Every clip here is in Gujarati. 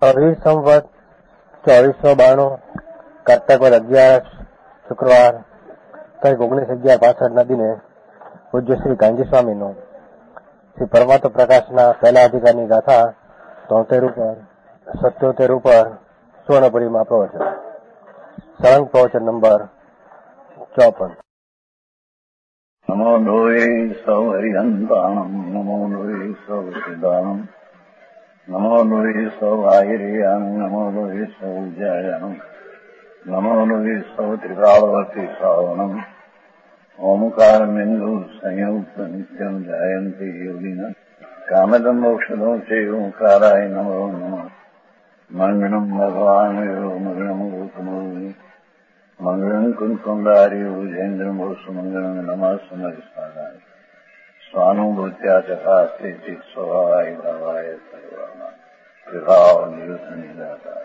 અભી સંવત 2492 કર્તવ્ય 11 શુક્રવાર તારીખ 19/11/65 દિને પૂજ્ય શ્રી ગાંધી સ્વામીનું શ્રી પરમાત્મા પ્રકાશના પહેલા અધિકારની ગાથા 73 ઉપર 77 ઉપર સુવર્ણપુરીમાં પ્રવચન સળંગ પ્રવચન નંબર 54. નમો લોહે સૌ હરિહંતાણમ નમો લોહે સૌ સિદ્ધાણમ નમો લોહે સૌ આયર્યાન નમો લોહે સૌ જયાન નમો લોહે સૌ ત્રિકાળવતી શ્રાવણમ ઓમકાર બિંદુ સંયુક્ત નિત્યમ જાયંતી યોગિન કામદમ મોક્ષદો છે ઓંકારાય નમો નમઃ મંગળમ ભગવાન મંગળમ ગૌતમોની મંગળમ કુંકુંડાર્યો જૈન્દ્રમો સુમંગળમ નમઃ સમરિસ્વાદાય સ્વાનુભૂત્યા ચકાસ્તે ચિત સ્વભાવાય ભાવાય સર્વમાં વિભાવ નિયુત નિદાતા.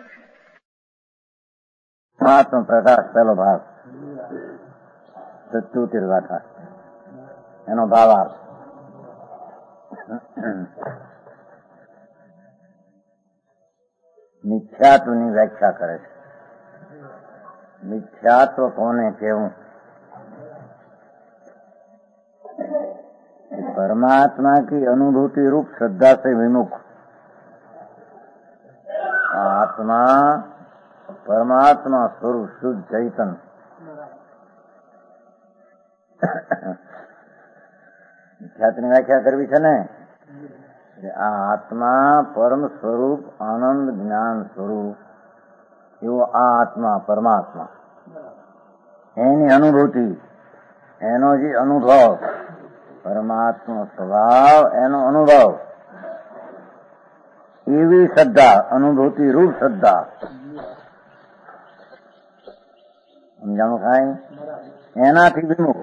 આત્મ પ્રકાશ પહેલો ભાગ 77 ગાથા એનો ભાવાર્થ. મિથ્યાત્વની વ્યાખ્યા કરે છે. मिथ्यात्व कोने केवं परमात्मा की अनुभूति रूप श्रद्धा से विमुख आत्मा परमात्मा स्वरूप शुद्ध चैतन्य मिथ्यात्वની વ્યાખ્યા કરવી છે ને. આ આત્મા પરમ સ્વરૂપ આનંદ જ્ઞાન સ્વરૂપ એવો આ આત્મા પરમાત્મા એની અનુભૂતિ એનો જે અનુભવ પરમાત્મા સ્વભાવ એનો અનુભવ એવી શ્રદ્ધા અનુભૂતિ રૂપ શ્રદ્ધા સમજાણું કાંઈ એનાથી વિમુખ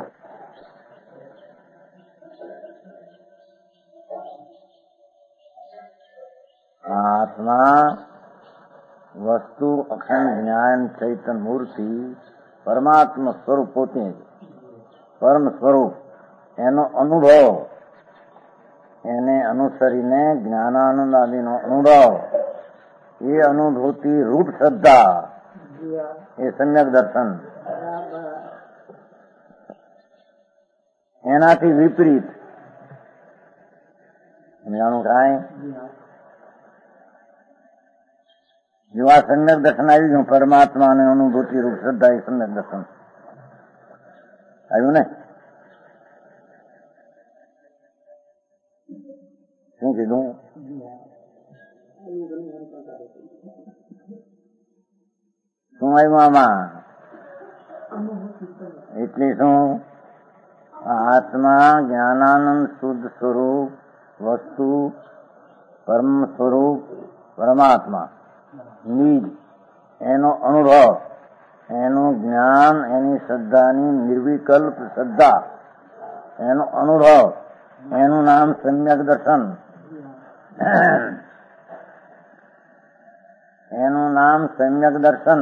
આત્મા વસ્તુ અખંડ જ્ઞાન ચૈતન્ય મૂર્તિ પરમાત્મા સ્વરૂપ પોતે પરમ સ્વરૂપ એનો અનુભવ એને અનુસરીને જ્ઞાનાનંદ આદિનો અનુભવ એ અનુભૂતિ રૂપ શ્રદ્ધા એ સમ્યક દર્શન એનાથી વિપરીત સમજાણું કાંઈ. જો આ સમ્યક દર્શન આવી ગયું પરમાત્મા અને અનુભૂતિ રૂપ શ્રદ્ધા એ સમ્યક દર્શન આવ્યું ને. શું કીધું? શું આવ્યું આમાં? એટલે શું? આત્મા જ્ઞાનાનંદ શુદ્ધ સ્વરૂપ વસ્તુ પરમ સ્વરૂપ પરમાત્મા નિજ એનો અનુભવ એનું જ્ઞાન એની શ્રદ્ધાની નિર્વિકલ્પ શ્રદ્ધા એનો અનુભવ એનું નામ સમ્યક દર્શન એનું નામ સમ્યક દર્શન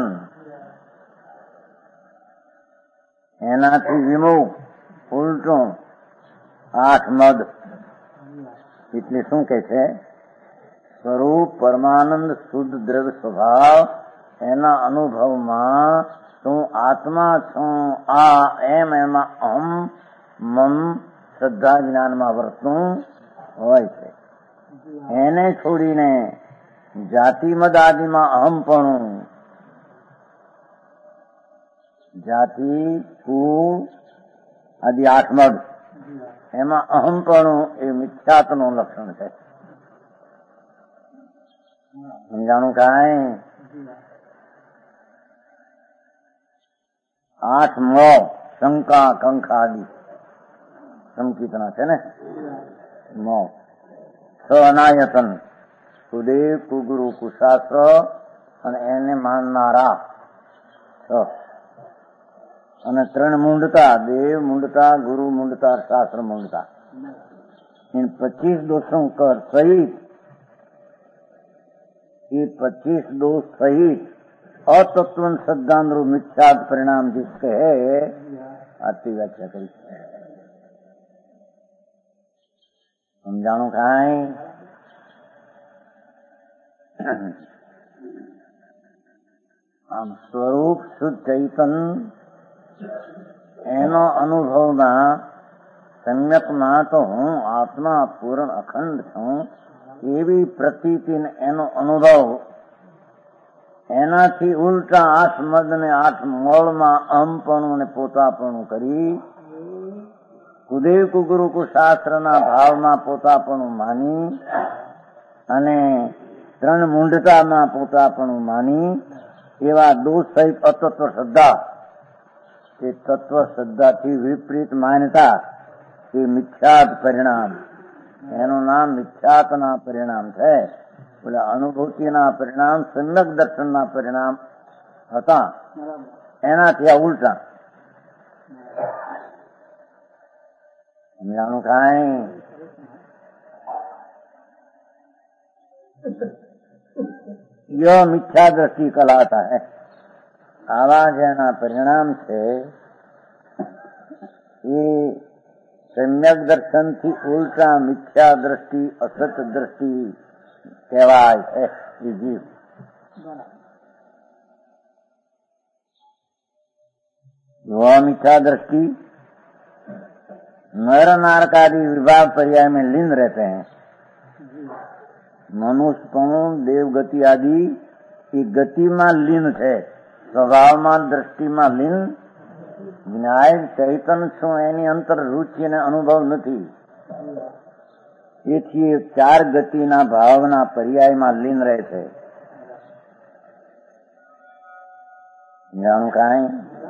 એનાથી વિમુખ ઉલટું આઠ મદ એટલે શું કે છે? સ્વરૂપ પરમાનંદ શુદ્ધ દ્રવ્ય સ્વભાવ એના અનુભવમાં તું આત્મા છું આ એમ એમાં અહમ મમ શ્રદ્ધા જ્ઞાનમાં વર્તવું હોય છે. એને છોડીને જાતિ મદ આદિમાં અહમપણું જાતિ કુળ આદિ આઠ મદ એમાં અહમપણું એ મિથ્યાત્વનું લક્ષણ છે. સમજાણું કાંઈ? આઠ મો શંકા કંખા આદિ સંકીર્તના છે ને. મો છ અનાયતન સુદેવ કુગુરુ કુશાસ્ત્ર અને એને માનનારા છ અને ત્રણ મૂંડતા દેવ મૂંડતા ગુરુ મૂંડતા શાસ્ત્ર મૂંડતા 25 દોષોं कर सहित ये 25 दोष सहित अतत्व श्रद्धानुरूप मिथ्यात परिणाम जिसके है आती व्याख्या करी. સમજાણું કાંઈ? આમ સ્વરૂપ શુદ્ધ ચૈતન એનો અનુભવમાં સમ્યકમાં તો હું આત્મા પૂર્ણ અખંડ છું એવી પ્રતીતિ એનો અનુભવ એનાથી ઉલટા 8 મદ ને 8 મોળમાં અહમપણું ને પોતાપણું કરી કુદેવ કુગુરુ કુશાસ્ત્રના ભાવમાં પોતાપણું માની અને 3 મૂંઢતામાં પોતાપણું માની એવા દોષ સહિત અતત્વ શ્રદ્ધા એ તત્વ શ્રદ્ધાથી વિપરીત માન્યતા એ મિથ્યાત પરિણામ એનું નામ મિથ્યાતના પરિણામ છે. બોલે અનુભૂતિના પરિણામ સમ્યક દર્શનના પરિણામ હતા એનાથી આ ઉલટા સમજાણું કાંઈ યો મિથ્યા દ્રષ્ટિ કલાતા હૈ. આવા જેના પરિણામ છે એ સમ્યક દર્શનથી ઉલટા મિથ્યા દ્રષ્ટિ અસત દ્રષ્ટિ કહેવાય છે. એ જીવ वह मिथ्या दृष्टि नर नारकादि विभाग पर्याय में लीन रहते हैं. मनुष्यपणु देवगति आदि की गति में लीन है, स्वभाव में दृष्टि में लीन न्याय चैतन छू एनी अंतर रुचि ने अनुभव नहीं. एथी 4 गतिना भावना पर्याय में लीन रहे थे. जाणु काई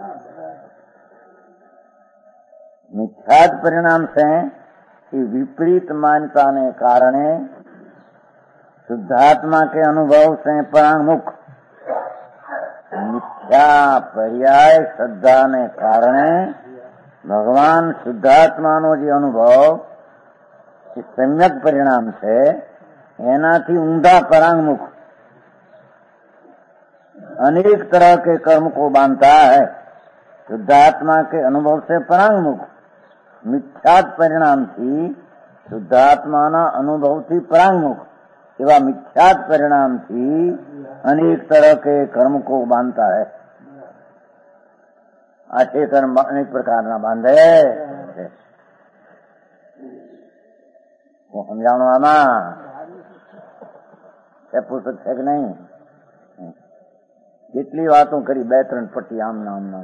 मिथ्यात परिणाम से विपरीत मान्यता ने कारणे शुद्धात्मा के अनुभव से परांगमुख मिथ्या पर्याय श्रद्धा ने कारणे भगवान शुद्धात्मा नो जो अनुभव सम्यक परिणाम से एनाथी ऊंधा परांगमुख अनेक तरह के कर्म को बांधता है. शुद्धात्मा के अनुभव से परांगमुख मिथ्यात परिणाम थी शुद्धात्मा अनुभव थी परांगमुख एवं मिथ्यात परिणाम थी अनेक तरह के कर्म को बांधता है. आठे कर्म अनेक प्रकार ना बांधे वो समझाणु आमा पुस्तक है कि नहीं. કેટલી વાતો કરી 2-3 પટ્ટી આમ નામ ના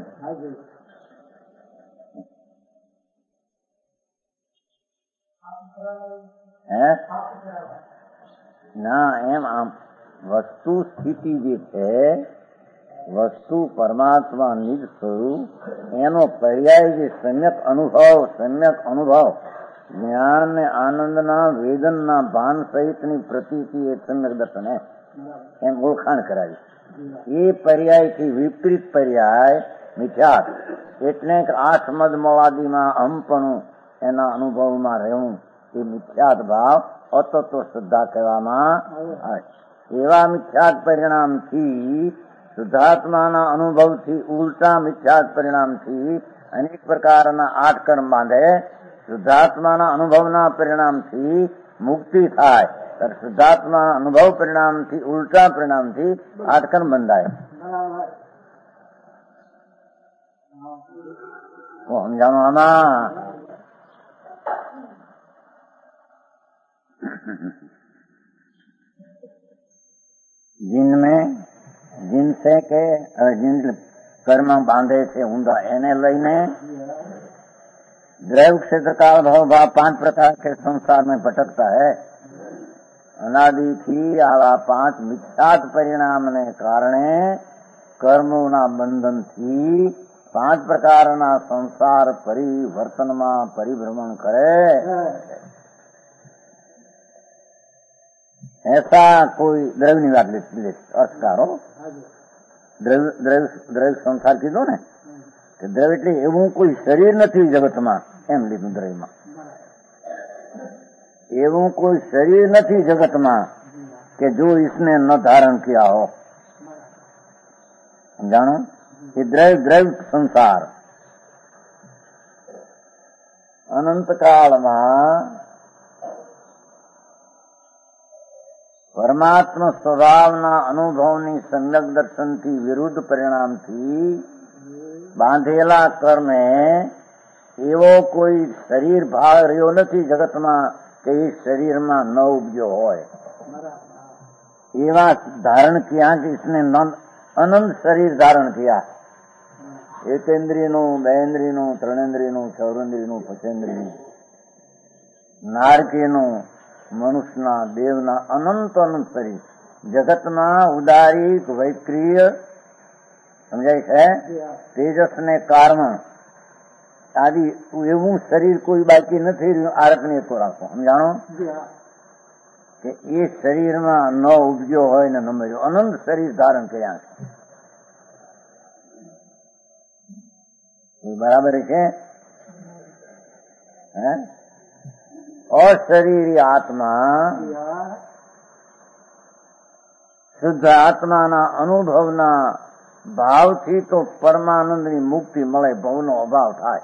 ના એમ આમ વસ્તુ સ્થિતિ જે છે વસ્તુ પરમાત્મા નિજ સ્વરૂપ એનો પર્યાય જે સમ્યક અનુભવ જ્ઞાન ને આનંદના વેદનના ભાન સહિતની પ્રતીતિ એ સમ્યક દર્શન એમ ઓળખાણ કરાવી. એ પર્યાયથી વિપરીત પર્યાય મિથ્યાત એટલે કે 8 મદ મોવાદીમાં અહમપણું એના અનુભવમાં રહેવું એ મિથ્યાત ભાવ અતત્વ શ્રદ્ધા કહેવામાં આવે. એવા મિથ્યાત પરિણામથી શુદ્ધાત્માના અનુભવથી ઉલટા મિથ્યાત પરિણામથી અનેક પ્રકારના 8 કર્મ બાંધે. શુદ્ધાત્માના અનુભવના પરિણામથી મુક્તિ થાય. શુદ્ધાત્મા અનુભવ પરિણામથી ઉલટા પરિણામથી 8 કર્મ બંધાય. સમજાણું આમાં जिनसे के जिन कर्म बांधे છે ઊંધા એને લઈને द्रव्य क्षेत्र काल भाव 5 प्रकार के संसार में भटकता है. अनादि थी आवा 5 मिथ्यात परिणाम ने कारणे कर्मोना बंधन थी 5 प्रकारना संसार परिवर्तन में परिभ्रमण करे. ऐसा कोई द्रव्य बात ले अर्थकारो द्रव्य संसार कीधो ने द्रव्य એટલે એવું કોઈ શરીર નથી જગતમાં એમ લીધું. દ્રવ્યમાં એવું કોઈ શરીર નથી જગતમાં કે જો इसने न धारण किया हो. जानो ये द्रव्य संसार अनंत काल में પરમાત્મા સ્વભાવના અનુભવની સમ્યક દર્શનથી વિરુદ્ધ પરિણામથી બાંધેલા કર્મે એવો કોઈ શરીર ભાવ રહ્યો નથી જગતમાં કે એ શરીરમાં ન ઉપજ્યો હોય. એવા ધારણ કિયા કે इसने અનંત શરીર ધારણ કિયા. એકેન્દ્રિયનું, બેન્દ્રિયનું, ત્રણેન્દ્રિયનું, ચૌરેન્દ્રિયનું, પંચેન્દ્રિયનું, નારકીયનું, મનુષ્યના, દેવના અનંત અનંત શરીર જગતમાં ઉદારીક, વૈક્રિય, સમજાય છે, તેજસ ને કારણ આદિ એવું શરીર કોઈ બાકી નથી રહ્યું. આરકને તો રાખો, સમજાણો કે એ શરીરમાં ન ઉપજ્યો હોય ને ન મળ્યો, અનંત શરીર ધારણ કર્યા છે. બરાબર છે. અશરીરી આત્મા શુદ્ધ આત્માના અનુભવના ભાવથી તો પરમાનંદની મુક્તિ મળે, ભવનો અભાવ થાય.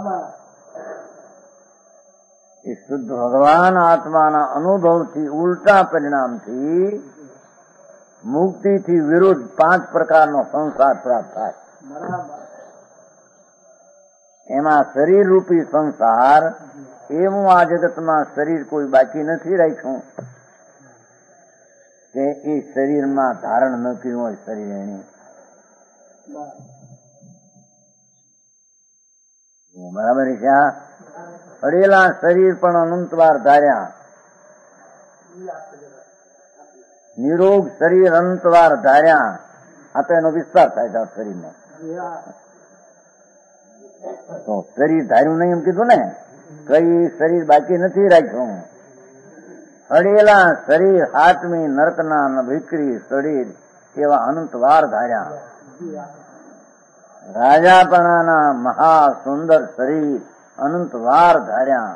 એ શુદ્ધ ભગવાન આત્માના અનુભવથી ઉલટા પરિણામથી મુક્તિથી વિરુદ્ધ 5 પ્રકારનો સંસાર પ્રાપ્ત થાય. એમાં શરીર રૂપી સંસાર, એવું આ જગતમાં શરીર કોઈ બાકી નથી રાખ્યું કે એ શરીરમાં ધારણ ન કર્યું હોય શરીર એની. બરાબર છે. અડેલા શરીર પણ અનંતવાર ધાર્યા, નિરોગ શરીર અનંતવાર ધાર્યા. આ તો એનો વિસ્તાર થાય છે શરીરનો. તો શરીર ધાર્યું નહીં એમ કીધું ને, કઈ શરીર બાકી નથી રાખ્યું. અડેલા શરીર આત્મી નરકના વિક્રી શરીર એવા અનંતવાર ધાર્યા. રાજાપણાના મહા સુંદર શરીર અનંતવાર ધાર્યા.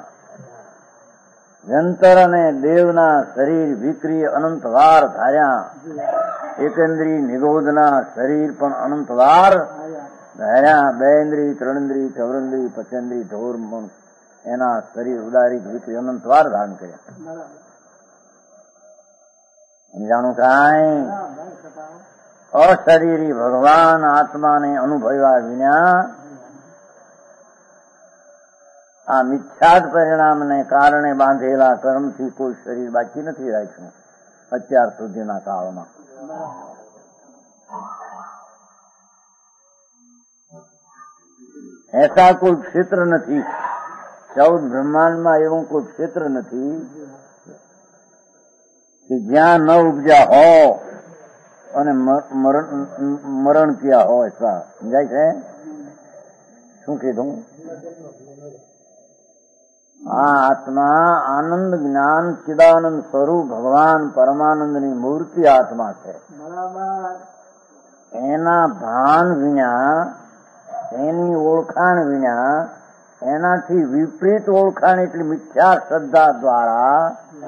જંતર અને દેવના શરીર વિક્રી અનંતવાર ધાર્યા. એકેન્દ્રી નિરોધના શરીર પણ અનંતવાર ધાર્યા. બેન્દ્રી, ત્રણેન્દ્રી, ચૌરેન્દ્રી, પંચેન્દ્રી, ઢોર એના શરીર ઉદારીક વિક્રી અનંતવાર ધારણ કર્યા. સમજાણું કાંઈ? અશરીરી ભગવાન આત્માને અનુભવ્યા વિના આ મિથ્યાદ પરિણામને કારણે બાંધેલા કર્મથી કોઈ શરીર બાકી નથી રાખ્યું અત્યાર સુધીના કાળમાં. ऐसा કોઈ ક્ષેત્ર નથી, 14 બ્રહ્માંડમાં એવું કોઈ ક્ષેત્ર નથી કે જ્યાં ન ઉપજ્યા હો અને મરણ ક્યાં હોય. સમજાય છે શું કીધું? આ આત્મા આનંદ જ્ઞાન ચિદાનંદ સ્વરૂપ ભગવાન પરમાનંદની મૂર્તિ આત્મા છે. એના ભાન વિના, એની ઓળખાણ વિના, એનાથી વિપરીત ઓળખાણ એટલી મિથ્યા શ્રદ્ધા દ્વારા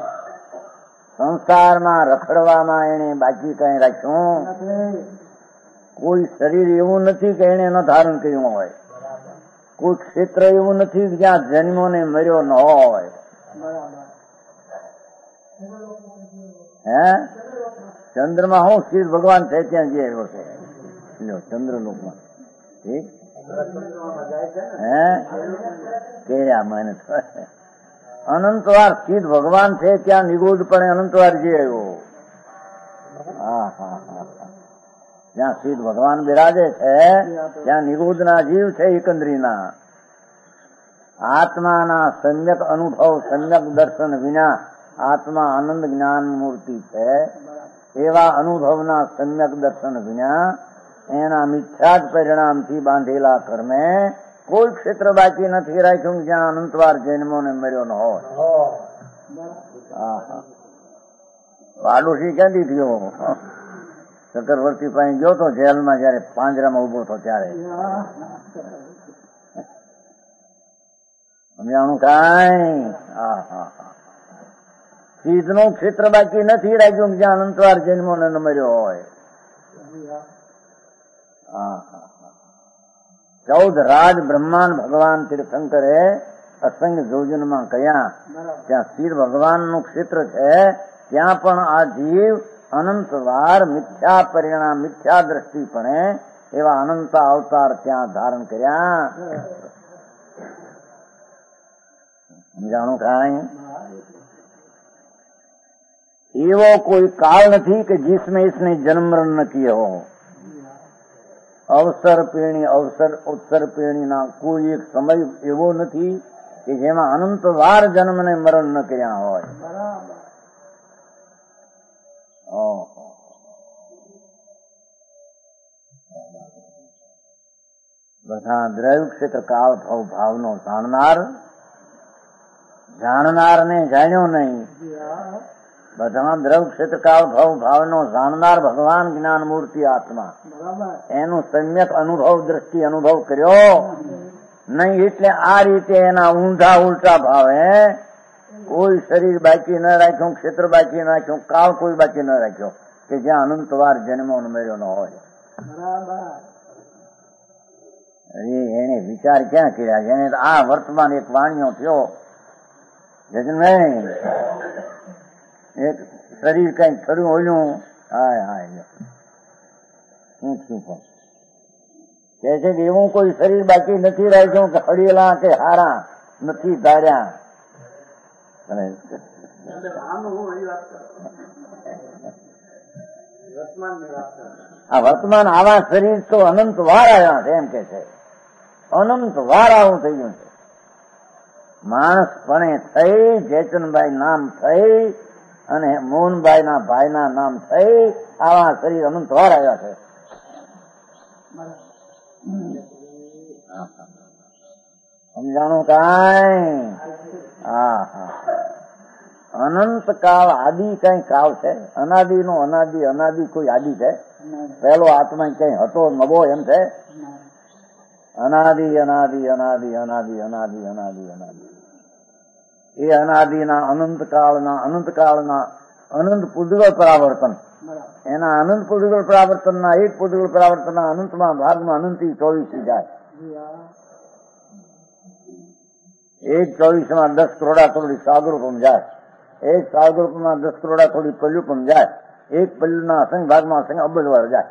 સંસારમાં રખડવામાં એને બાકી કઈ રાખ્યું. કોઈ શરીર એવું નથી કે એને ન ધારણ કર્યું હોય. કોઈ ક્ષેત્ર એવું નથી કે જ્યાં જન્મો ને મર્યો ન હોય. ચંદ્રમાં હું શિવ ભગવાન છે ત્યાં જે આવ્યો છે ચંદ્રલોકમાં. ઠીક કેર્યા મને અનંતવાર સિદ્ધ ભગવાન છે ત્યાં નિગૂઢપણે અનંતવાર જે આવ્યો. જ્યાં સિદ્ધ ભગવાન બિરાજે છે ત્યાં નિગૂઢના જીવ છે એકંદરીના. આત્માના સમ્યક અનુભવ, સમ્યક દર્શન વિના આત્મા આનંદ જ્ઞાન મૂર્તિ છે. એવા અનુભવના સમ્યક દર્શન વિના એના મિથ્યા જ પરિણામથી બાંધેલા કર્મે કોઈ ક્ષેત્ર બાકી નથી રાખ્યું જ્યાં અનંતવાર જન્મો ને મર્યો ન હોય. વાડોશી ક્યાંથી થયો? ચક્રવર્તી પાસે ગયો તો જેલમાં, જયારે પાંજરામાં ઉભો હતો ત્યારે. સમજાણું કાંઈ? સિદ્ધનું ક્ષેત્ર બાકી નથી રાખ્યું જ્યાં અનંતવાર જન્મો ને ન મર્યો હોય. 14 રાજ બ્રહ્માંડ ભગવાન તીર્થંકરે અસંગ જોજનમાં કયા ત્યાં શિવ ભગવાનનું ક્ષેત્ર છે ત્યાં પણ આ જીવ અનંતવાર મિથ્યા પરિણામ, મિથ્યા દ્રષ્ટિપણે એવા અનંત અવતાર ત્યાં ધારણ કર્યા. જાણું કાંઈ એવો કોઈ કાળ નથી કે जिसमें इसने जन्म मरण न किए हो. અવસર પેણી ઉત્તર પેણીના કોઈ એક સમય એવો નથી કે જેમાં અનંતવાર જન્મ ને મરણ ન કર્યા હોય. બધા દ્રવ્ય ક્ષેત્ર કાળ ભાવનો જાણનાર ને જાણ્યો નહીં. બધા દ્રવ્ય ક્ષેત્ર કાળ ભાવનો જાણનાર ભગવાન જ્ઞાન મૂર્તિ આત્મા, એનું સમ્યક અનુભવ દ્રષ્ટિ અનુભવ કર્યો નહીં. એટલે આ રીતે એના ઊંધા ઉલટા ભાવે કોઈ શરીર બાકી ન રાખ્યું, ક્ષેત્ર બાકી ન રાખ્યું, કાળ કોઈ બાકી ન રાખ્યો કે જ્યાં અનંતવાર જન્મો ઉમેર્યો ન હોય. એને વિચાર ક્યાં કર્યા? એને આ વર્તમાન એક વાણીઓ થયો નહીં, એક શરીર કઈક થયું ઓલું, હાય હાય શું પણ કે છે કે એવું કોઈ શરીર બાકી નથી રાખ્યું કે હળેલા કે હારા નથી ધાર્યા. આ વર્તમાન આવા શરીર તો અનંત વાર આવ્યા છે એમ કે છે. અનંત વાર આવું થઈ ગયું છે. માણસ પણ થઈ, ચેતનભાઈ નામ થઈ અને મોહનભાઈ ના ભાઈ ના નામ થઈ, આવા શરીર અનંત વાર આવ્યા છે. સમજાણું કાંઈ? હા હા. અનંત કાળ આદિ કઈ કાળ છે? અનાદિ નો અનાદિ કોઈ આદિ છે? પહેલો આત્મા કઈ હતો નવો એમ છે? અનાદિ અનાદિ અનાદિ અનાદિ અનાદિ અનાદિ અનાદિ. એ અનાદિના અનંતકાળના અનંત પૂદગળ પરાવર્તન, એના અનંત પૂદગળ પરાવર્તનના એક પૂદગળ પરાવર્તનના અનંતમાં ભાગમાં અનંતી 24 જાય. એક 24 10 કરોડા કરોડી સાગરૂપમ જાય. એક સાગરૂપમાં 10 કરોડા કરોડી પલ્યુપમ જાય. એક પલ્યુના અસંખ્ય ભાગમાં અસંખ્ય અબજ વાર જાય.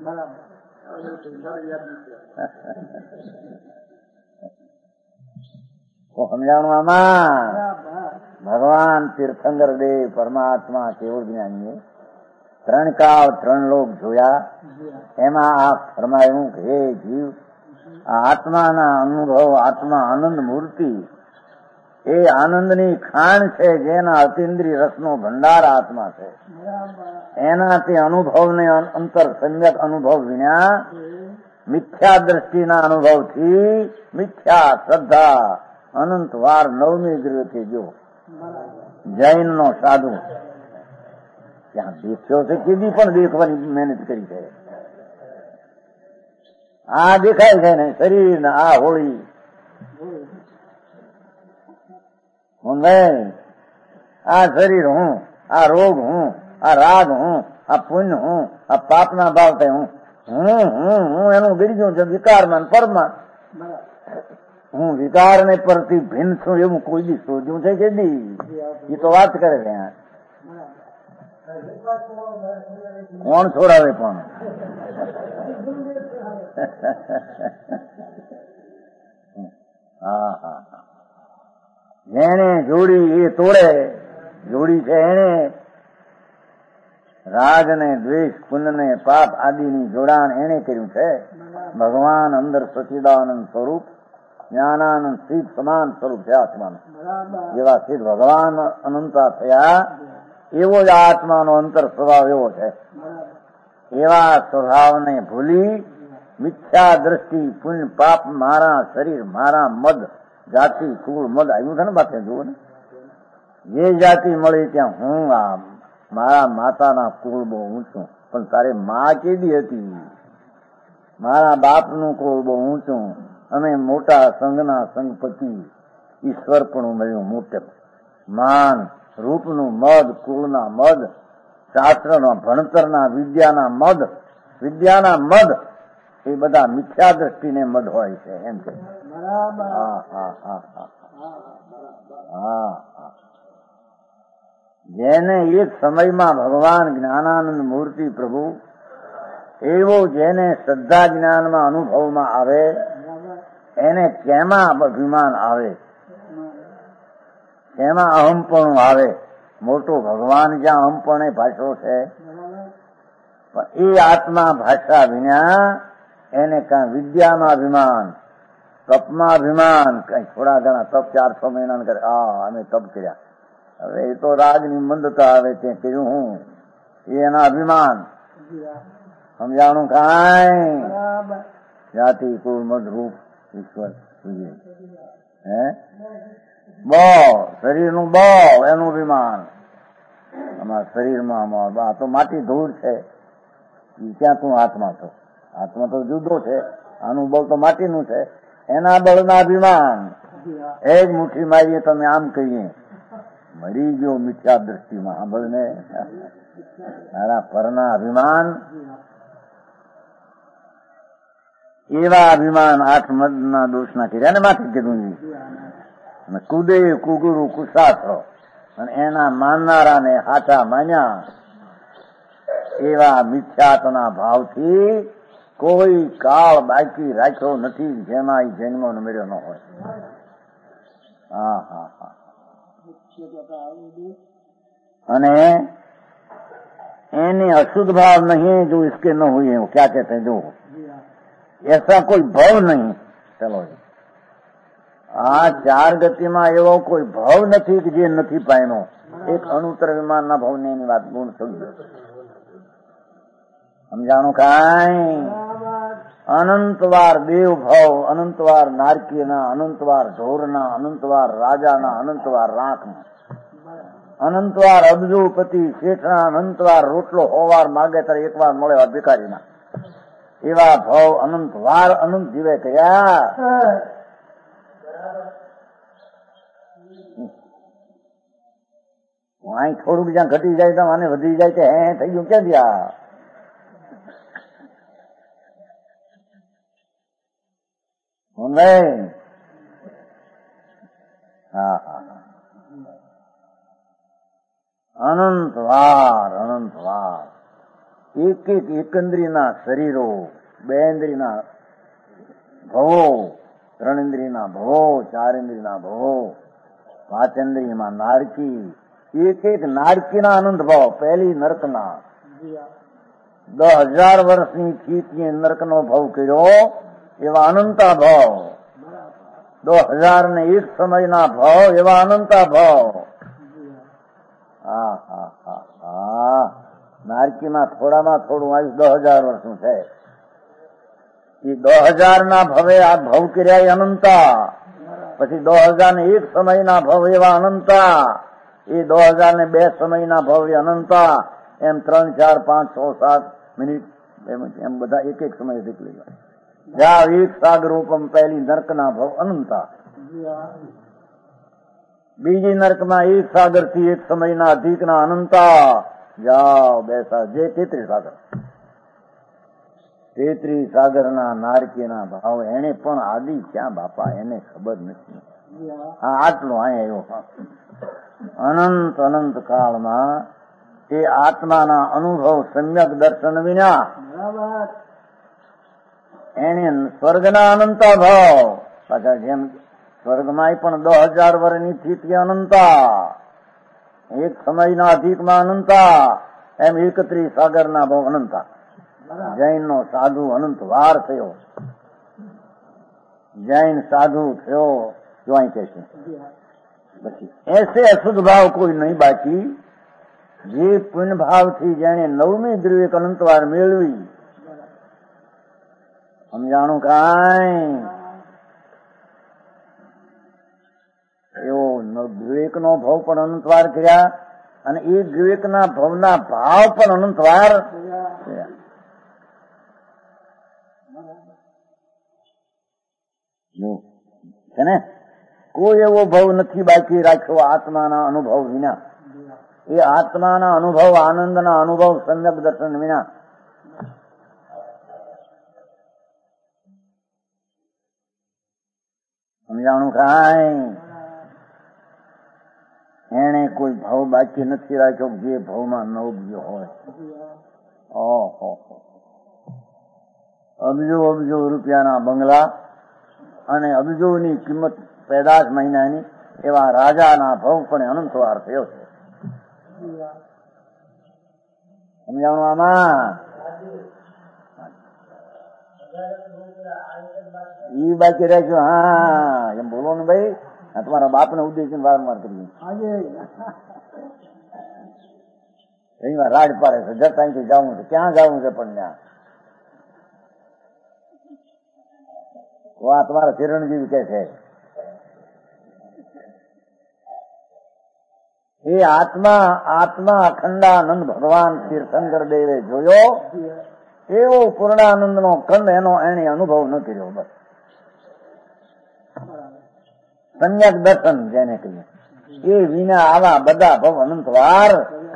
સમજાણું આમાં? ભગવાન તીર્થંકર દેવ પરમાત્મા કેવળ જ્ઞાનીએ 3 કાળ 3 લોક જોયા. એમાં આ ફરમાયું કે હે જીવ, આત્માના અનુભવ, આત્મા આનંદ મૂર્તિ એ આનંદની ખાણ છે, જેના અતિન્દ્રિય રસનો ભંડાર આત્મા છે. એના તે અનુભવને અંતર સમ્યક અનુભવ વિના મિથ્યા દ્રષ્ટિના અનુભવથી મિથ્યા શ્રદ્ધા અનંત વાર 9મી ગૃહથી જો જૈન નો સાધુ ત્યાં દેખ્યો છે, કીધી પણ દેખવાની મહેનત કરી છે. આ દેખાય છે ને શરીર ને આ હોળી, હું આ શરીર હું, આ રોગ હું, આ રાગ હું, આ પુણ્ય હું, આ પાપના ભાવ થાય હું એનું ગીર્યું છે વિકારમાં પરમાં. હું વિકાર ને પરથી ભિન્ન છું એવું કોઈ દી શોધ્યું છે કે દી? એ તો વાત કરે છે. કોણ છોડાવે પણ? હા હા. જેને જોડી એ તોડે. જોડી છે એને રાગ ને દ્વેષ, પુણ્ય ને પાપ આદિની જોડાણ એને કર્યું છે. ભગવાન અંદર સચિદાનંદ સ્વરૂપ, જ્ઞાનાનંદ સિદ્ધ સમાન સ્વરૂપ છે આત્માનું. જેવા સિદ્ધ ભગવાન અનંતા થયા એવો જ આત્માનો અંતર સ્વભાવ એવો છે. એવા સ્વભાવને ભૂલી મિથ્યા દ્રષ્ટિ, પુણ્ય પાપ, મારા શરીર, મારા મદ, જાતિ, કુળ, મદ આવ્યું છે ને બાપે જુઓ ને. જે જાતિ મળી ત્યાં હું આ મારા માતાના કુળ બહુ ઊંચું, પણ તારે મા કેદી હતી? મારા બાપનું કુળ બહુ ઊંચું, અમે મોટા સંઘના સંઘપતિ, ઈશ્વર પણ મળ્યું મોટે. માન, રૂપનું મદ, કુળના મદ, શાસ્ત્રના ભણતરના વિદ્યાના મદ એ બધા મિથ્યા દ્રષ્ટિને મદ હોય છે એમ છે. હા હા હા હા હા. જેને એક સમયમાં ભગવાન જ્ઞાનાનંદ મૂર્તિ પ્રભુ એવો જેને શ્રદ્ધા જ્ઞાનમાં અનુભવમાં આવે એને કેમાં અભિમાન આવે, કેમાં અહમપણું આવે. મોટો ભગવાન જ્યાં અહમપણે ભાષો છે, પણ એ આત્મા ભાષા વિના એને કાં વિદ્યામાં અભિમાન, તપમાં અભિમાન, કઈ થોડા ઘણા તપ 400 મહિના કરે, અમે તપ કર્યા, હવે એ તો રાગની મંદતા આવે તે કર્યું હું, એના અભિમાન. સમજાણું કાંઈ જાતિ કુળ મદ રૂપ ઈશ્વર હે બહુ શરીરનું બહુ એનું અભિમાન. અમારા શરીરમાં આ તો માટી ધૂળ છે, ક્યાં તું આત્મા છો? આત્મા તો જુદો છે, આનું બળ તો માટીનું છે. એના બળના અભિમાન. એક મુઠ્ઠી મારીએ તમે આમ કહીએ મરી ગયો મિથ્યા દ્રષ્ટિમાં સાંભળને. મારા પરના અભિમાન, એવા અભિમાન 8 મદના દોષના કર્યા ને માથે કીધું. કુદે કુગુરુ કુશાસ્ત્રો, અને એના માનનારાને હાથા માન્યા. એવા મિથ્યાત્વના ભાવથી કોઈ કાળ બાકી રાખ્યો નથી જેમાં એ જન્મ મેળ્યો ન હોય. અને એને अशुद्ध भाव नहीं जो इसके न हुए वो क्या कहते हैं, जो ऐसा कोई भाव नहीं. चलो આ 4 ગતિમાં એવો કોઈ ભાવ નથી કે જે નથી પામ્યો. એક અણુતર વિમાનના ભાવને એની વાત ગુણ સમજો. સમજાણું કાંઈ? અનંતવાર દેવ ભાવ, અનંતવાર નારકીયના, અનંતવાર ઢોરના, અનંતવાર રાજાના, અનંતવાર રાંકના, અનંતવાર અબજોપતિ શેઠના, અનંતવાર રોટલો હોવાર માગે ત્યારે એકવાર મળે ભિખારીના. એવા ભાવ અનંતવાર અનંત જીવે કયા. અહીં થોડુંક જ્યાં ઘટી જાય તો આને વધી જાય કે હે થઈ ગયું ક્યાં ગયા. અનંતવાર અનંતવાર એક એક એકંદ્રીના શરીરો, 2 ઇન્દ્રિયના ભવો, 3 ઇન્દ્રિયના ભવો, 4 ઇન્દ્રિયના ભવો, 5 ઇન્દ્રિયમાં નારકી, એક એક નારકીના અનંત ભાવ. પહેલી નરકના 10,000 વર્ષની ચીતીએ નરકનો ભાવ કર્યો, એવા અનંતા ભાવ. 10,001 સમયના ભાવ, એવા અનંતા ભાવ. નારકીમાં થોડામાં થોડું આયુષ 10,000 વર્ષનું છે. એ 10,000 ના ભવે આ ભવ કર્યા અનંતા. પછી 10,001 સમયના ભવ એવા અનંતા. એ 10,002 સમયના ભવ એ અનંતા. એમ 3, 4, 5, 6, 7 મિનિટ એમ બધા એક એક સમય નીકળી ગયા. જાઓ એક સાગર રૂપમ. પહેલી નર્કના ભવ અનંતા. બીજી નર્કમાં એક સાગર થી એક સમયના અધિકના અનંતા. જાઓ બેસા જે 33 સાગર. 33 સાગરના નારકીના ભાવ. એને પણ આદિ ક્યાં બાપા, એને ખબર નથી. આટલું અહીંયા આવ્યો. અનંત અનંત કાળમાં એ આત્માના અનુભવ સમ્યક દર્શન વિના એને સ્વર્ગના અનંતા ભાવ. પાછા જેમ સ્વર્ગમાં પણ 10,000 વર્ષની સ્થિતિ અનંતા, એક સમયના અધિકમાં અનંતા, એમ 31 સાગરના ભાવ અનંતા. જૈનનો સાધુ અનંતવાર થયો. જૈન સાધુ થયો જો અહીં કે છે. પછી એસે અશુદ્ધ ભાવ કોઈ નહીં બાકી. જે પુણ્ય ભાવથી જેને 9મી દ્વિવેક અનંતવાર મેળવી. સમજાણું કાંઈ? એવો દ્વિવેકનો ભાવ પણ અનંતવાર કર્યા, અને એ દ્વિવેકના ભવના ભાવ પણ અનંતવાર કર્યા. છે ને? કોઈ એવો ભાવ નથી બાકી રાખ્યો આત્માના અનુભવ વિના. એ આત્માના અનુભવ, આનંદના અનુભવ સમ્યક દર્શન વિના. સમજાણું કાંઈ? એને કોઈ ભાવ બાકી નથી રાખ્યો જે ભાવમાં ન ઉગ્યો હોય. ઓહો, અબજો અબજો રૂપિયાના બંગલા અને અબજોની કિંમત પેદાશ મહિનાની એવા રાજાના ભાવ પણ અનંતવાર થયો છે. સમજાણું આમાં? ઈ બાકી રાખ્યું. હા, એમ બોલો ને ભાઈ. આ તમારા બાપને ઉદ્દેશીને વારંવાર કરીએ. ઘણી વાર રાડ પાડે છે, જતા અહીંથી જવું છે, ક્યાં જવું છે પણ ત્યાં. આ તમારા ચિરંજીવી કે છે એ આત્મા અખંડાનંદ ભગવાન તીર્થંકર દેવે જોયો એવો પૂર્ણાનંદ નો કંદ એને અનુભવ ન કર્યો. બસ સમ્યક દર્શન જેને કહીએ એ વિના આવા બધા ભવ અનંતવાર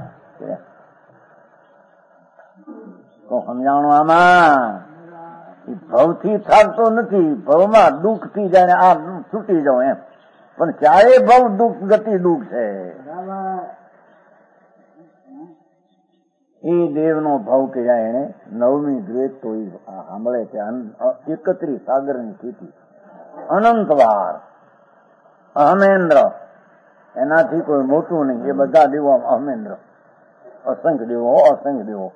તો સમજાણું આમાં. ભવથી થાકતો નથી, ભવમાં દુઃખ થી જાણે આ છૂટી જાઉં એમ, પણ ચારે ભવ દુઃખ ગતિ દુઃખ છે. એ દેવનો ભાવ કર્યા એને 9મી દ્વેત તો સાંભળે છે. 31 સાગરની સ્થિતિ અનંતવાર અહમેન્દ્ર, એનાથી કોઈ મોટું નહીં. એ બધા દેવો અહમેન્દ્ર, અસંખ્ય દેવો, અસંખ્ય દેવો.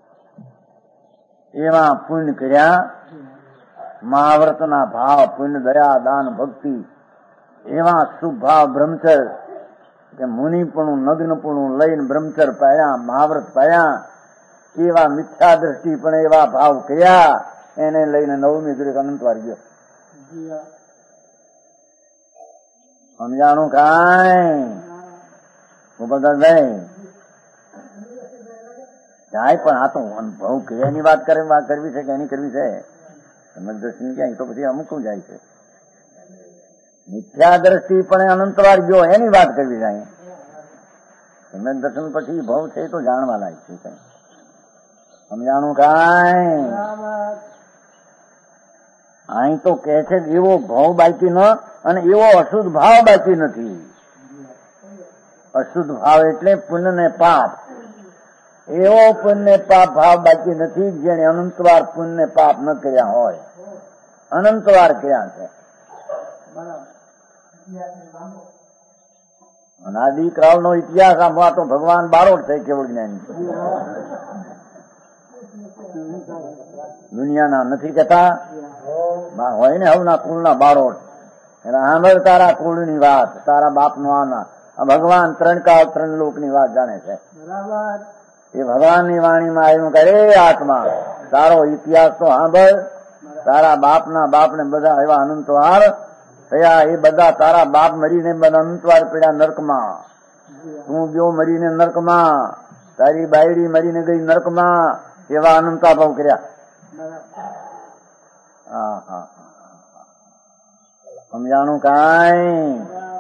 એમાં પુણ્ય કર્યા, મહાવ્રતના ભાવ, પુણ્ય, દયા, દાન, ભક્તિ, એવા શુભ ભાવ, બ્રહ્મચર કે મુનિપણું નગ્નપણું લઈને બ્રહ્મચર પાયા, મહાવ્રત પાયા, એવા મિથ્યા દ્રષ્ટિ પણ એવા ભાવ કર્યા, એને લઈને 9મી દ્વેત અનંતવાર ગયો. સમજાણું કાંઈ? ભાઈ જાય પણ આ તો ભાવ ક્રિયાની વાત કરવી છે કે એની કરવી છે? સમજ દ્રષ્ટિ ક્યાં? તો પછી અમુક જાય છે. મિથ્યા દ્રષ્ટિ પણ અનંતવાર ગયો એની વાત કરવી જાય. સમજ દર્શન પછી ભાવ છે તો જાણવા લાયક છે. કઈ સમજાણું કાંઈ? અહીં તો કે છે એવો ભાવ બાકી ન, અને એવો અશુદ્ધ ભાવ બાકી નથી. અશુદ્ધ ભાવ એટલે પુણ્ય ને પાપ. એવો પુણ્ય પાપ ભાવ બાકી નથી જેને અનંતવાર પુણ્ય પાપ ન કર્યા હોય. અનંતવાર કર્યા છે. અનાદિકાળ નો ઇતિહાસ આમાં તો ભગવાન બારોટ છે. કેવળ જ્ઞાની દુનિયાના નથી કહેતા હોય ને હવના કુળના બારોટ. એના સાંભળ તારા કુળની વાત, તારા બાપનો આના. ભગવાન 3 કાળ 3 લોકની વાત જાણે છે. એ ભગવાનની વાણીમાં આવ્યું કે એ આત્મા તારો ઇતિહાસ તો સાંભળ. તારા બાપના બાપને બધા એવા અનંતવાર થયા. એ બધા તારા બાપ મરીને બધા અનંતવાર પડ્યા નર્કમાં. તું ગયો મરીને નર્કમાં, તારી બાયડી મરીને ગઈ નર્કમાં. એવા અનંતા ભાવ કર્યા. સમજાણું કાંઈ?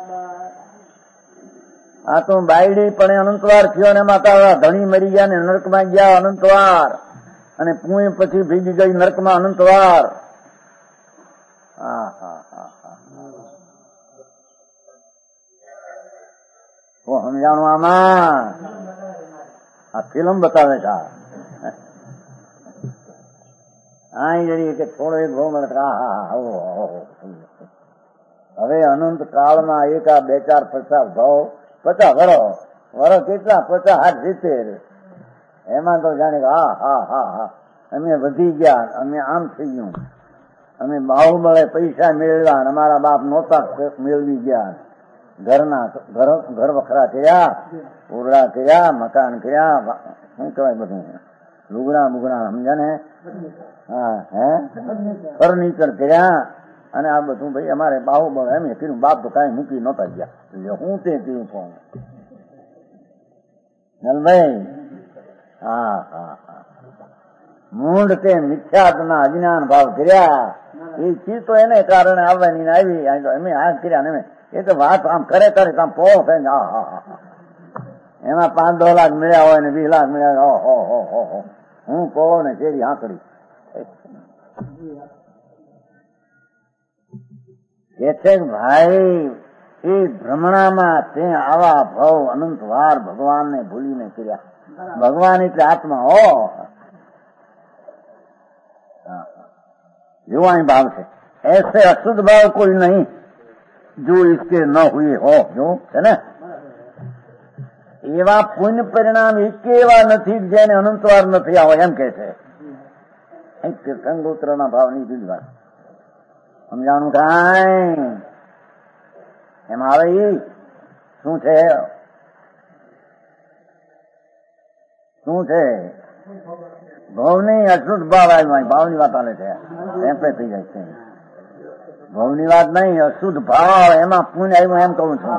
આ તો બાયડી પણ અનંતવાર થયો ને એમાં તારા ધણી મરી ગયા ને નર્કમાં ગયા અનંતવાર, અને પુણ્ય પછી ભીગી ગઈ નર્કમાં અનંતવાર. તો સમજાણું આમાં? આ ફિલ્મ બતાવે છે. કે થોડો એક ભાવ મળે. હવે અનંત કાળમાં એક આ 2, 4, 50 ભાવ, 50 વરો કેટલા? 50, 60, 70. એમાં તો જાણે કે અમે વધી ગયા, અમે આમ થઈ ગયું, અમે બાહુબળે પૈસા મેળવ્યા, અમારા બાપ નહોતા મેળવી ગયા. ઘર વખરા કર્યા, ઓરડા કર્યા, મકાન કર્યા, શું કહેવાય બધું, લુગડા મુગડા, સમજ્યા ને? ફર્નિચર કર્યા. અને આ બધું ભાઈ અમારે બાહુબળ એમ કીધું. બાપ તો કઈ મૂકી નહોતા ગયા. હું તે કીધું કોણ ભાઈ? મૂળ તે મિથ્યાત્વના અજ્ઞાન ભાવ કર્યા. એ ચીજ તો એને કારણે આવવાની આવી. અમે આ કર્યા ને એ તો વાત આમ કરે આમ પો થાય. એમાં 5-10 લાખ મળ્યા હોય ને 20 લાખ મળ્યા. હું કહો ને કેરી આંકડી કે છે ભાઈ એ ભ્રમણામાં તે આવા ભાવ અનંત વાર ભગવાનને ભૂલીને કર્યા. ભગવાન એટલે આત્મા હો, जो અહીં भाव છે. ऐसे अशुद्ध भाव कोई नहीं जो इसके न हुए हो. जो છે ને એવા પુણ્ય પરિણામ એક એવા નથી જેને અનંતવાર ન થયા હોય, એમ કે છે. તીર્થંગોત્રના ભાવની જુદી વાત સમજાણું કાંઈ એમ આવે. શું છે શું છે ભાવની અશુદ્ધ ભાવ આવ્યો. ભાવની વાત ચાલે છે, એમ થઈ જાય છે. ભાવની વાત નહીં, અશુદ્ધ ભાવ એમાં પુણ્ય આવ્યું એમ કહું છું.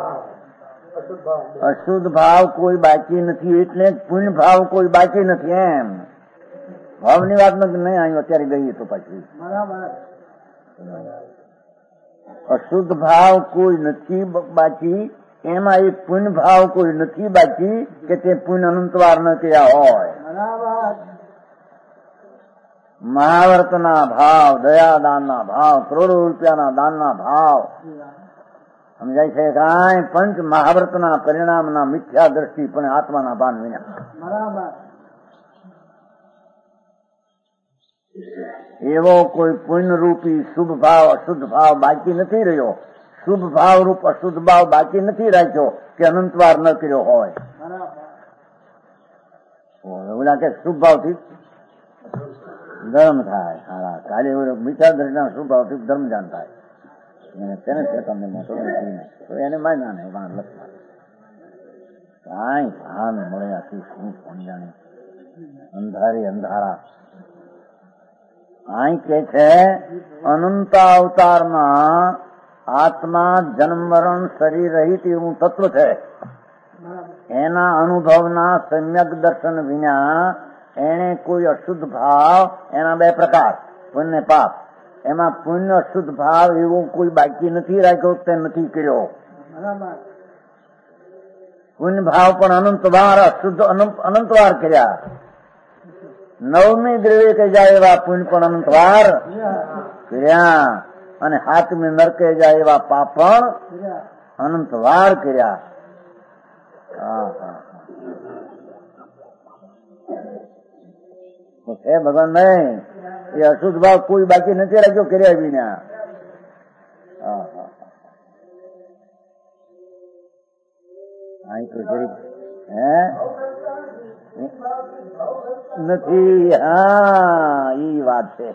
અશુદ્ધ ભાવ કોઈ બાકી નથી એટલે પુણ્ય ભાવ કોઈ બાકી નથી એમ. ભાવની વાત નહીં આવ્યું અત્યારે ગઈ તો પછી અશુદ્ધ ભાવ કોઈ નથી બાકી, એમાં એક પુણ્ય ભાવ કોઈ નથી બાકી કે તે પુણ્ય અનંતવાર ન કર્યા હોય. મહાવ્રતના ભાવ, દયાદાનના ભાવ, કરોડો રૂપિયાના દાનના ભાવ સમજાય છે કાંઈ. પંચ મહાવ્રતના પરિણામના મિથ્યા દ્રષ્ટિ પણ આત્માના ભાન વિના. એવો કોઈ પુણ્ય રૂપી શુભ ભાવ અશુદ્ધ ભાવ બાકી નથી રહ્યો. શુભ ભાવ રૂપ અશુદ્ધ ભાવ બાકી નથી રાખ્યો કે અનંતવાર ન કર્યો હોય. ઓલા કે શુભ ભાવથી ધર્મ થાય. હા, કાલે મિથ્યા દ્રષ્ટિના શુભ ભાવથી ધર્મ જાન થાય. તેને તમને મોટો તો એને માન્યા નહીં વાણ લખવા કાંઈ ભાન મળ્યાથી શું સમજાણે. અંધારી અંધારા અહીં કે છે અનંત અવતારમાં આત્મા જન્મ મરણ શરીર રહિત એવું તત્વ છે. એના અનુભવના સમ્યક દર્શન વિના એને કોઈ અશુદ્ધ ભાવ, એના બે પ્રકાર પુણ્ય પાપ, એમાં પુણ્ય અશુદ્ધ ભાવ એવો કોઈ બાકી નથી રાખ્યો તે નથી કર્યો. પુણ્ય ભાવ પણ અનંતવાર અશુદ્ધ અનંતવાર કર્યા. નવમી દ્રવ્ય કે જાય એવા પુણ્ય પણ અનંતવાર કર્યા અને હાથમી નરકે જાય એવા પાપ પણ અનંતવાર કર્યા. હે ભગવાન નહીં, એ અશુદ્ધ ભાવ કોઈ બાકી નથી રાખ્યો કર્યા વિના. નથી. હા, ઈ વાત છે.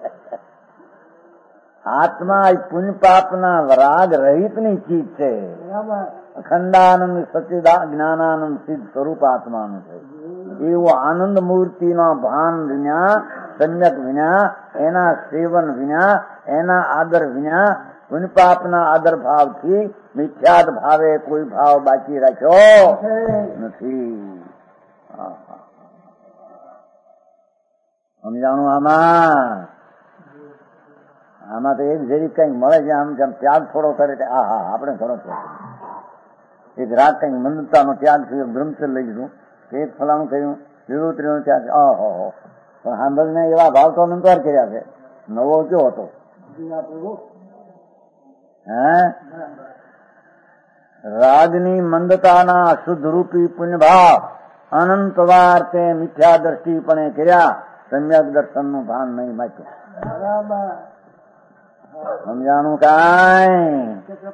આત્મા પુણ્ય પાપના રાગ રહિત ની ચીજ છે. અખંડાનંદ સચિદા જ્ઞાનાનંદ સિદ્ધ સ્વરૂપ આત્માનું છે. એવું આનંદ મૂર્તિના ભાન વિના, સમ્યક વિના, એના સેવન વિના, એના આદર વિના, પુણ્ય પાપના આદર ભાવથી મિથ્યાદ ભાવે કોઈ ભાવ બાકી રાખ્યો નથી. સમજાણું આમાં તો એક જરી કઈક મળે છે. આમ જેમ ત્યાગ થોડો કરે છે. આપણે કરો છો એક રાત કઈક મંદતાનો ત્યાગ થયો, બ્રહ્મચર્ય લઈ લીધું, એક ફલાણું કહ્યું, વિભૂતિનો ત્યાગ. પણ સાંભળને એવા ભાવ તો અનંતવાર કર્યા છે. નવો કયો હતો? રાગની મંદતાના અશુદ્ધ રૂપી પુણ્ય ભાવ અનંતવાર તે મિથ્યા દ્રષ્ટિપણે કર્યા. સમ્યક દર્શન નું ભાન નહીં માચ્યું. સમજાણું કાંઈ?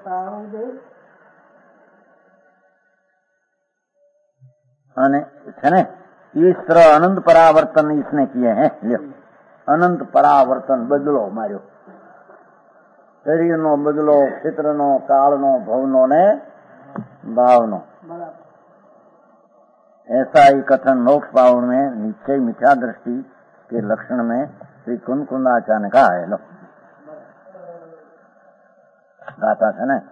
અને છે ને ઈશ્વર અનંત પરાવર્તન ઈસને કીએ હે. લ્યો, અનંત પરાવર્તન બદલો માર્યો. શરીરનો બદલો, ક્ષેત્રનો, કાળનો, ભવનો ને ભાવનો. ऐसा ही कथन मोक्ष भाव में निश्चय मिथ्या दृष्टि के लक्षण में श्री कुंकुंदाचार्य ने कहा है. लो गाता है ना,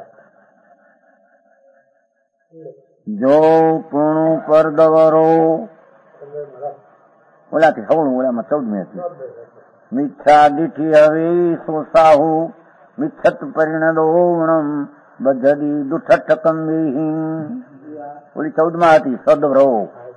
जो પૂર્ણું પર દવરો ઓલાથી હવણું ઓલામાં 14મી હતી. મિથ્યા દીઠી હવે સોસાહુ મિથ્યત પરિણદોણમ બધી દુઠઠ કંબી. ઓલી 14માં હતી સદવ્રો.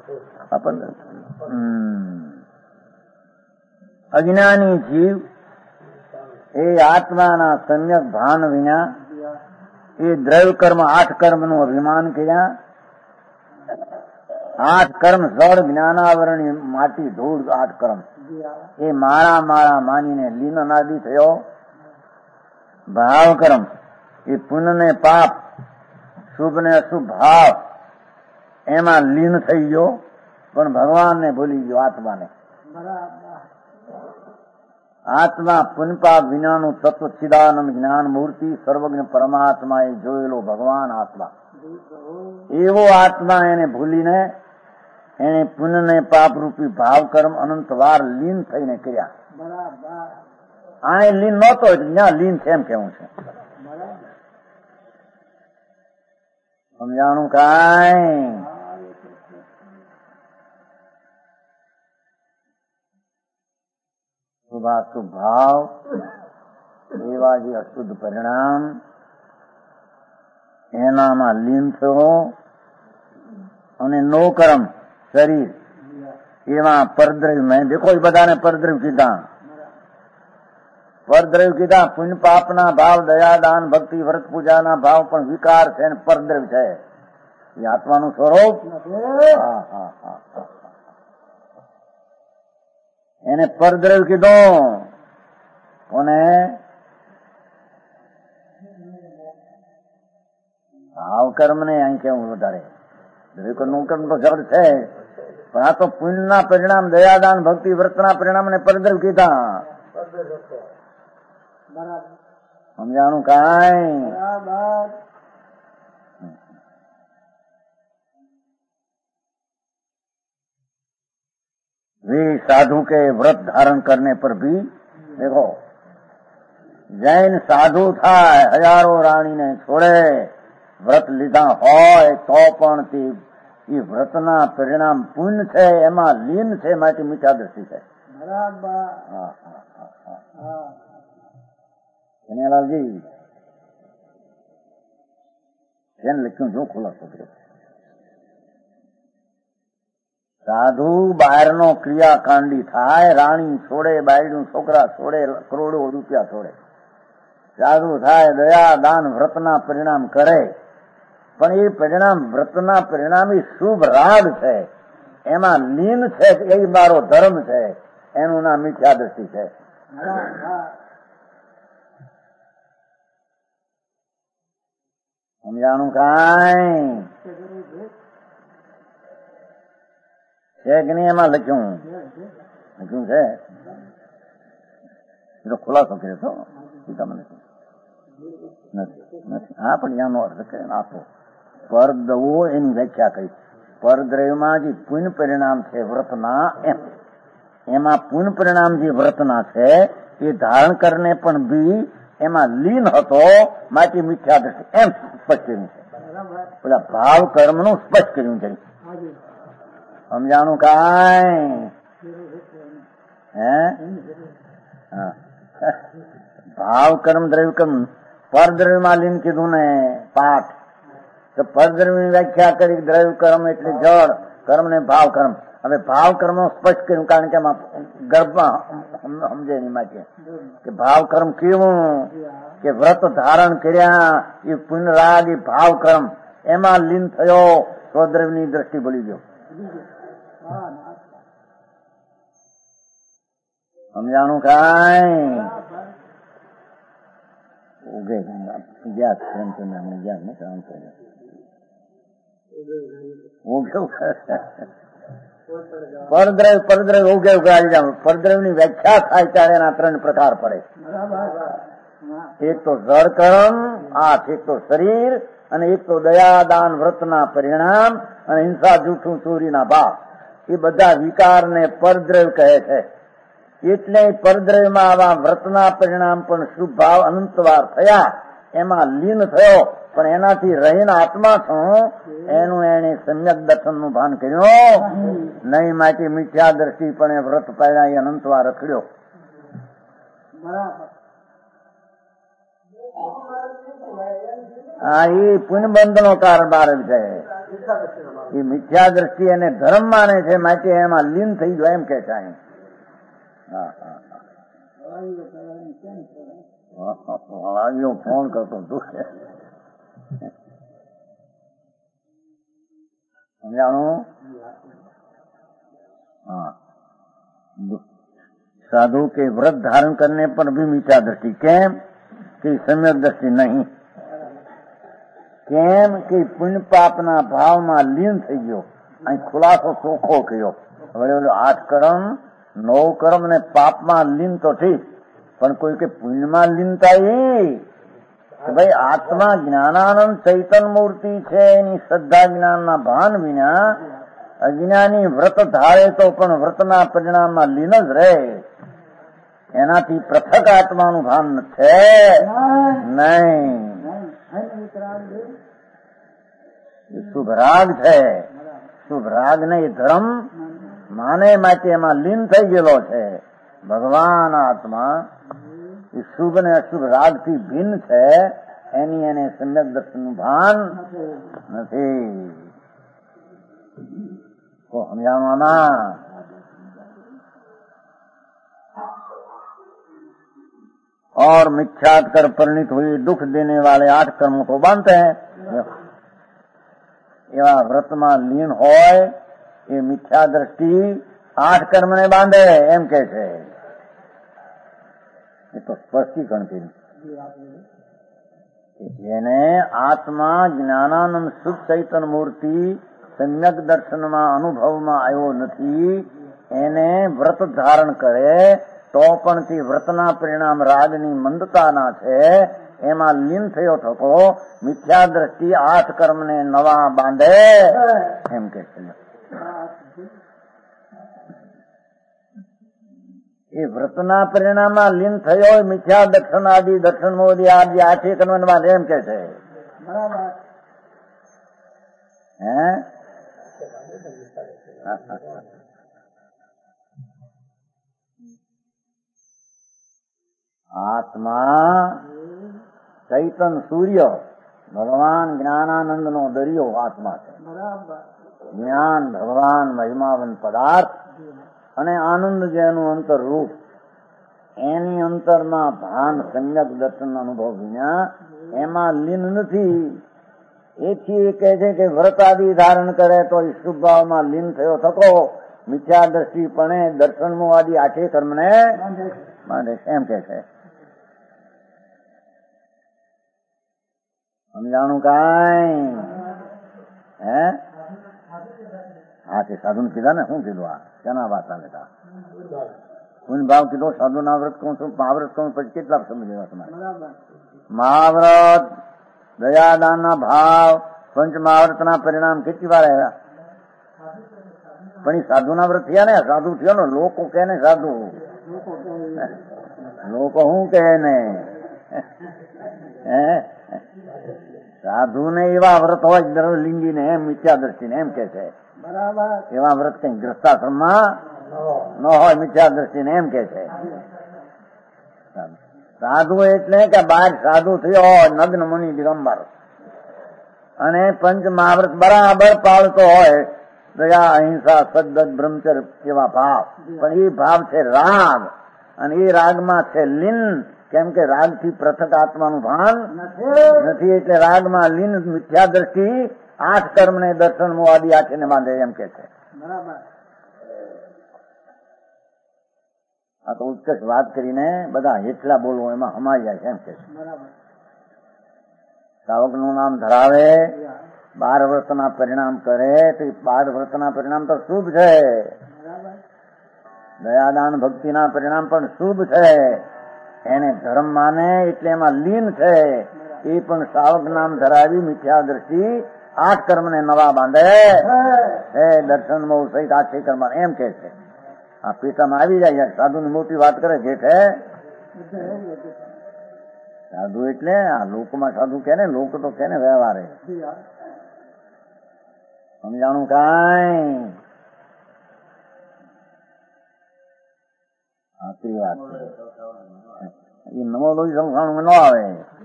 અજ્ઞાની જીવ એ આત્માના સમ્યક ભાન વિના એ દ્રવ્ય કર્મ 8 કર્મનું અભિમાન કર્યા. 8 કર્મ જળ જ્ઞાનાવરણી માટી ધૂળ 8 કર્મ એ માળા માળા માનીને લીન નાદી થયો. ભાવ કર્મ એ પુણ્ય ને પાપ શુભ ને અશુભ ભાવ એમાં લીન થઈ ગયો, પણ ભગવાનને ભૂલી ગયો, આત્માને. આત્મા પુનપાપ વિનાનું તત્વ ચિદાનંદ જ્ઞાન મૂર્તિ સર્વજ્ઞ પરમાત્મા એ જોયેલો ભગવાન આત્મા. એવો આત્મા એને ભૂલીને એને પુણ્ય ને પાપ રૂપી ભાવ કર્મ અનંત વાર લીન થઈને કર્યા. આને લીન નહોતો જ્યાં લીન છે એમ કેવું છે. સમજાણું કાંઈ? શુભાશુભ ભાવ એવા જે અશુદ્ધ પરિણામ એનામાં લીન થયો અને નો કર્મ શરીર એમાં પરદ્રવ્ય મેં દેખો એ બધાને પરદ્રવ્ય કીધા. પરદ્રવ્ય કીધા પુણ્ય પાપના ભાવ દયા દાન ભક્તિ વ્રત પૂજાના ભાવ પણ વિકાર છે ને પરદ્રવ્ય છે. એ આત્માનું સ્વરૂપ એને પરદ્રવ્ય કીધો. કોને? ભાવ કર્મ ને અહીં કેવું વધારે દ્રવ્ય કર્મ તો જડ છે, પણ આ તો પુણ્યના પરિણામ દયાદાન ભક્તિ વ્રતના પરિણામ ને પરદ્રવ્ય કીધા. સમજાણું કાંઈ? वे साधु के व्रत धारण करने पर भी देखो जैन साधु था हजारों राणी ने छोड़े व्रत લીધા હોય તો પણ તે એ વ્રતના પરિણામ પુણ્ય છે એમાં લીન છે માટે મીઠા દ્રષ્ટિ છે. કનૈયાલાલજી એને લખ્યું જો ખુલાસો કર્યો. સાધુ બહારનો ક્રિયાકાંડી થાય, રાણી છોડે, બાયડું છોકરા છોડે, કરોડો રૂપિયા છોડે, સાધુ થાય, દયા દાન વ્રતના પરિણામ કરે, પણ એ પરિણામ વ્રતના પરિણામ એ શુભ રાગ છે, એમાં લીન છે, એ મારો ધર્મ છે, એનું નામ મિથ્યા દ્રષ્ટિ છે. સમજાણું કાંઈ? છે કે નહીં? એમાં લખ્યું છે એ ખુલાસો કર્યો છો નથી. હા, પણ એનો અર્થ કે આપો પરદ્રવો એની વ્યાખ્યા કરી. પરદ્રવ્યમાં જે પુણ્ય પરિણામ છે વ્રતના એમાં પુણ્ય પરિણામ જે વ્રતના છે એ ધારણ કરીને પણ બી એમાં લીન હતો માટે મિથ્યા દ્રષ્ટિ એમ સ્પષ્ટ કર્યું છે. પેલા ભાવ કર્મ નું સ્પષ્ટ કર્યું છે. સમજાણું કાંઈ? હે? ભાવ કર્મ દ્રવ્ય કર્મ પરદ્રવ્યમાં લીન કીધું ને પાઠ તો પરદ્રવ્યની વ્યાખ્યા કરી. દ્રવ્ય કર્મ એટલે જળ કર્મ ને ભાવ કર્મ. હવે ભાવ કર્મ સ્પષ્ટ કર્યું કારણ કે એમાં ગર્ભમાં સમજે એની માટે કે ભાવ કર્મ કેવું કે વ્રત ધારણ કર્યા એ પુણ્ય રાગ એ ભાવ કર્મ એમાં લીન થયો, સ્વદ્રવ્યની દ્રષ્ટિ ભૂલી ગયો. સમજાણું કાંઈ? ઉગે ગયા પરદ્રવ્ય ઉગે પરદ્રવ્ય ની વ્યાખ્યા થાય ત્યારે એના 3 પ્રકાર પડે. એક તો જળ કર્મ, એક તો શરીર, અને એક તો દયા દાન વ્રતના પરિણામ અને હિંસા જૂઠું ચોરીના ભાવ. એ બધા વિકારને પરદ્રવ્ય કહે છે. એટલે પરદ્રવ્યમાં આવા વ્રતના પરિણામ પણ શુભ ભાવ અનંતવાર થયા, એમાં લીન થયો, પણ એનાથી રહીને આત્મા છું એનું એને સમ્યક દર્શનનું ભાન કર્યું નહીં. માટે મિથ્યા દ્રષ્ટિ પણ એ વ્રત પહેલા એ અનંતવાર રખડ્યો. હા, એ પુણ્યબંધ નો કારબાર છે. એ મિથ્યા દ્રષ્ટિ એને ધર્મ માને છે માટે એમાં લીન થઈ ગયો એમ કે છે. ફોન કરતો સમજાણું? हाँ, साधु के व्रत धारण करने पर भी मिथ्या दृष्टि, केम कि सम्यक दृष्टि नहीं, केम कि पुण्य पापना भावમાં લીન થઈ ગયો. અહીં ખુલાસો ચોખ્ખો કર્યો. હવે 8 કર્મ 9 કર્મ ને પાપમાં લીન તો ઠીક, પણ કોઈ કે પુણ્યમાં લીનતા કે ભાઈ આત્મા જ્ઞાનાનંદ ચૈતન મૂર્તિ છે, એની શ્રદ્ધા જ્ઞાનના ભાન વિના અજ્ઞાની વ્રત ધારે તો પણ વ્રતના પરિણામમાં લીન જ રહે. એનાથી પૃથક આત્માનું ભાન છે નહીં. શુભ રાગ છે, શુભ રાગ ને એ ધર્મ માને માટે એમાં લીન થઈ ગયેલો છે. ભગવાન આત્મા એ શુભ ને અશુભ રાગ થી ભિન્ન છે, એની એને સમ્યક દર્શનનું ભાન નથી. તો સમજાવવામાં और मिथ्यात कर परिणित हुई दुख देने वाले 8 कर्मों को बांधते हैं. એવા વ્રતમાં લીન હોય એ મિથ્યા દ્રષ્ટિ 8 કર્મને બાંધે એમ કે છે. એ તો સ્પષ્ટીકરણ કર્યું. જેને આત્મા જ્ઞાનાનંદ શુદ્ધ ચૈતન મૂર્તિ સમ્યક દર્શનમાં અનુભવમાં આવ્યો નથી, એને વ્રત ધારણ કરે તો પણ તે વ્રતના પરિણામ રાગની મંદતાના છે, એમાં લીન થયો થતો મિથ્યા દ્રષ્ટિ 8 કર્મને નવા બાંધે એમ કે છે. એ વ્રતના પરિણામમાં લીન થયો મિથ્યા દર્શન આદિ દર્શન મોદી આદિ 8 કર્મને બાંધે એમ કે છે. હે આત્મા ચૈતન સૂર્ય ભગવાન જ્ઞાનાનંદ નો દરિયો આત્મા છે. જ્ઞાન ભગવાન મહિમાવન પદાર્થ અને આનંદ જેનું અંતર રૂપ, એની અંતરમાં ભાન સમ્યક દર્શન અનુભવ વિના એમાં લીન નથી. એથી એ કહે છે કે વ્રત આદિ ધારણ કરે તો શુભ ભાવમાં લીન થયો થતો મિથ્યા દ્રષ્ટિ પણ દર્શન આદિ 8 કર્મને બાંધે એમ કે છે. સમજાણું કાંઈ? હે હા, તે સાધુ ને કીધા ને. શું કીધું? આ કેના વાત ચાલે? પુણ્ય ભાવ કીધો, સાધુ ના વ્રત કહું છું, મહાવ્રત કહું, પછી કેટલા સમજવા તમારે? મહાવ્રત, દયાદાન ના ભાવ, પંચ મહાવ્રત ના પરિણામ કેટલી વાર આવ્યા? પણ એ સાધુ ના વ્રત થયા ને, સાધુ થયો ને. લોકો કે ને સાધુ, લોકો શું કહે ને, સાધુ ને એવા વ્રત હોય લિંગી ને એમ મિથ્યા દ્રષ્ટિ ને એમ કે છે. એવા વ્રત કઈ ગ્રસ્તાશ્રમમાં ન હોય મિથ્યા દ્રષ્ટિ ને એમ કે છે. સાધુ એટલે કે બાર સાધુ થયો હોય, નગ્ન મુનિ દિગંબર, અને પંચ મહાવ્રત બરાબર પાળતો હોય, દયા અહિંસા સદ્દત બ્રહ્મચર્ય એવા ભાવ. પણ એ ભાવ છે રાગ, અને એ રાગમાં છે લીન. કેમ કે રાગથી પૃથક આત્માનું ભાન નથી, એટલે રાગમાં લીન મિથ્યા દ્રષ્ટિ 8 કર્મને દર્શન આદિ 8 ને બાંધે એમ કે છે. આ તો ઉત્કર્ષ વાત કરીને બધા હેઠલા બોલવો એમાં હમાઈ જાય છે એમ કે છે. સાવક નું નામ ધરાવે, 12 વ્રતના પરિણામ કરે તો 12 વ્રતના પરિણામ તો શુભ છે. દયાદાન ભક્તિના પરિણામ પણ શુભ છે. એને ધર્મ માને એટલે એમાં લીન છે. એ પણ સાવક નામ ધરાવી મિથ્યા દ્રષ્ટિ 8 કર્મને નવા બાંધે હે દર્શન મોહ સહિત 8 કર્મ એમ કે છે. આ પેટામાં આવી જાય. સાધુ ની મોટી વાત કરે જેઠે. સાધુ એટલે આ લોકમાં સાધુ કે ને, લોક તો કે ને વ્યવહારે. સમજાણું કાંઈ? આખરી વાત છે. એ નમો લોહી સંસાણું ન આવે.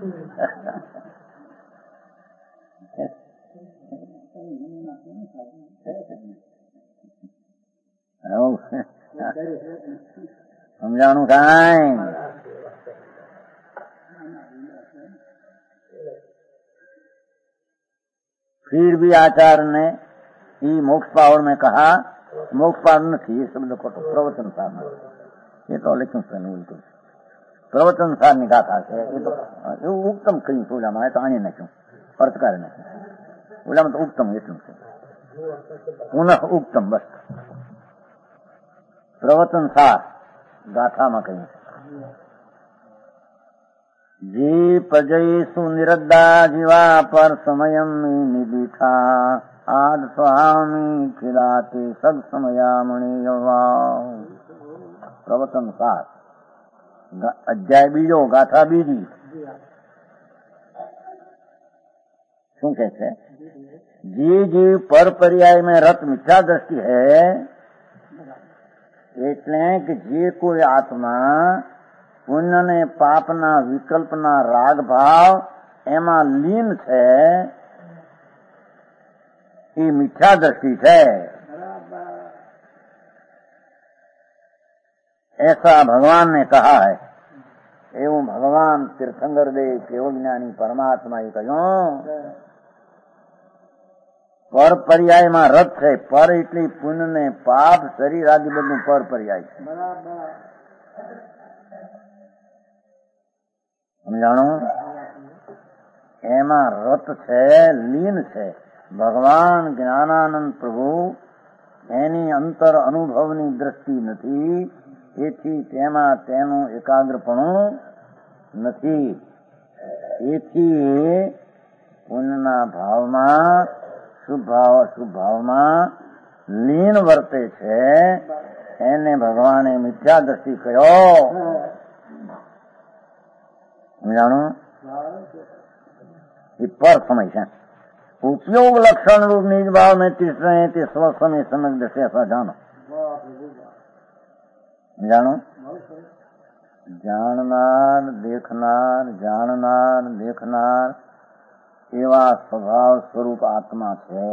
સમજાણું કાંઈ? फिर भी आचार्य ने ये मोक्ष पावड़ में कहा, मोक्ष पावड़ नहीं, ये शब्द खोटो, प्रवचन सार में, ये तो लेकिन बिल्कुल प्रवचन सार ની ગાથા છે. એ તો એવું ઉત્તમ કહ્યું છે ઓલામાં, એ તો આને નાખ્યું, અર્થકાર નાખ્યું. ઓલામાં તો ઉત્તમ એટલું છે, પુનઃ ઉત્તમ, બસ પ્રવચન સાર ગાથામાં કહ્યું છે. જે પ્રજયસુ નિરદ્દા જીવા પર સમયમ નિદીઠા આદ સ્વામી ખિલાતે સદ સમયામણી યવા. પ્રવચન સાર અધ્યાય બીજો, ગાથા બીજી. શું કે છે? જે જીવ પર પર્યાય में रत मिथ्या दृष्टि है, એટલે કે જે કોઈ આત્મા પુણ્ય ને પાપના વિકલ્પના રાગ ભાવ એમાં લીન છે, એ મિથ્યા દ્રષ્ટિ છે. ऐसा भगवान ने कहा है. एवं भगवान तीर्थंकर देव केवज्ञानी परमात्मा એ કહ્યું, પર પર્યાયમાં રત છે. પર એટલે પુણ્ય ને પાપ શરીર આદિ બધું પર પર્યાય છે. સમજાણું? એમાં રત છે, લીન છે. ભગવાન જ્ઞાનાનંદ પ્રભુ એની અંતર અનુભવની દ્રષ્ટિ નથી, એથી તેમાં તેનું એકાગ્રપણું નથી. એથી પુણ્યના ભાવમાં શુભ ભાવમાં લીન વર્તે છે. એને ભગવાને મિથ્યા દ્રષ્ટિ કહ્યો. સમજાણું? એ પર સમય છે. उपयोग लक्षण रूप निज भाव में तीसरे स्व समय समय दृष्टि ऐसा जानो. जानो, जाननार देखनार एवा स्वभाव स्वरूप आत्मा छे.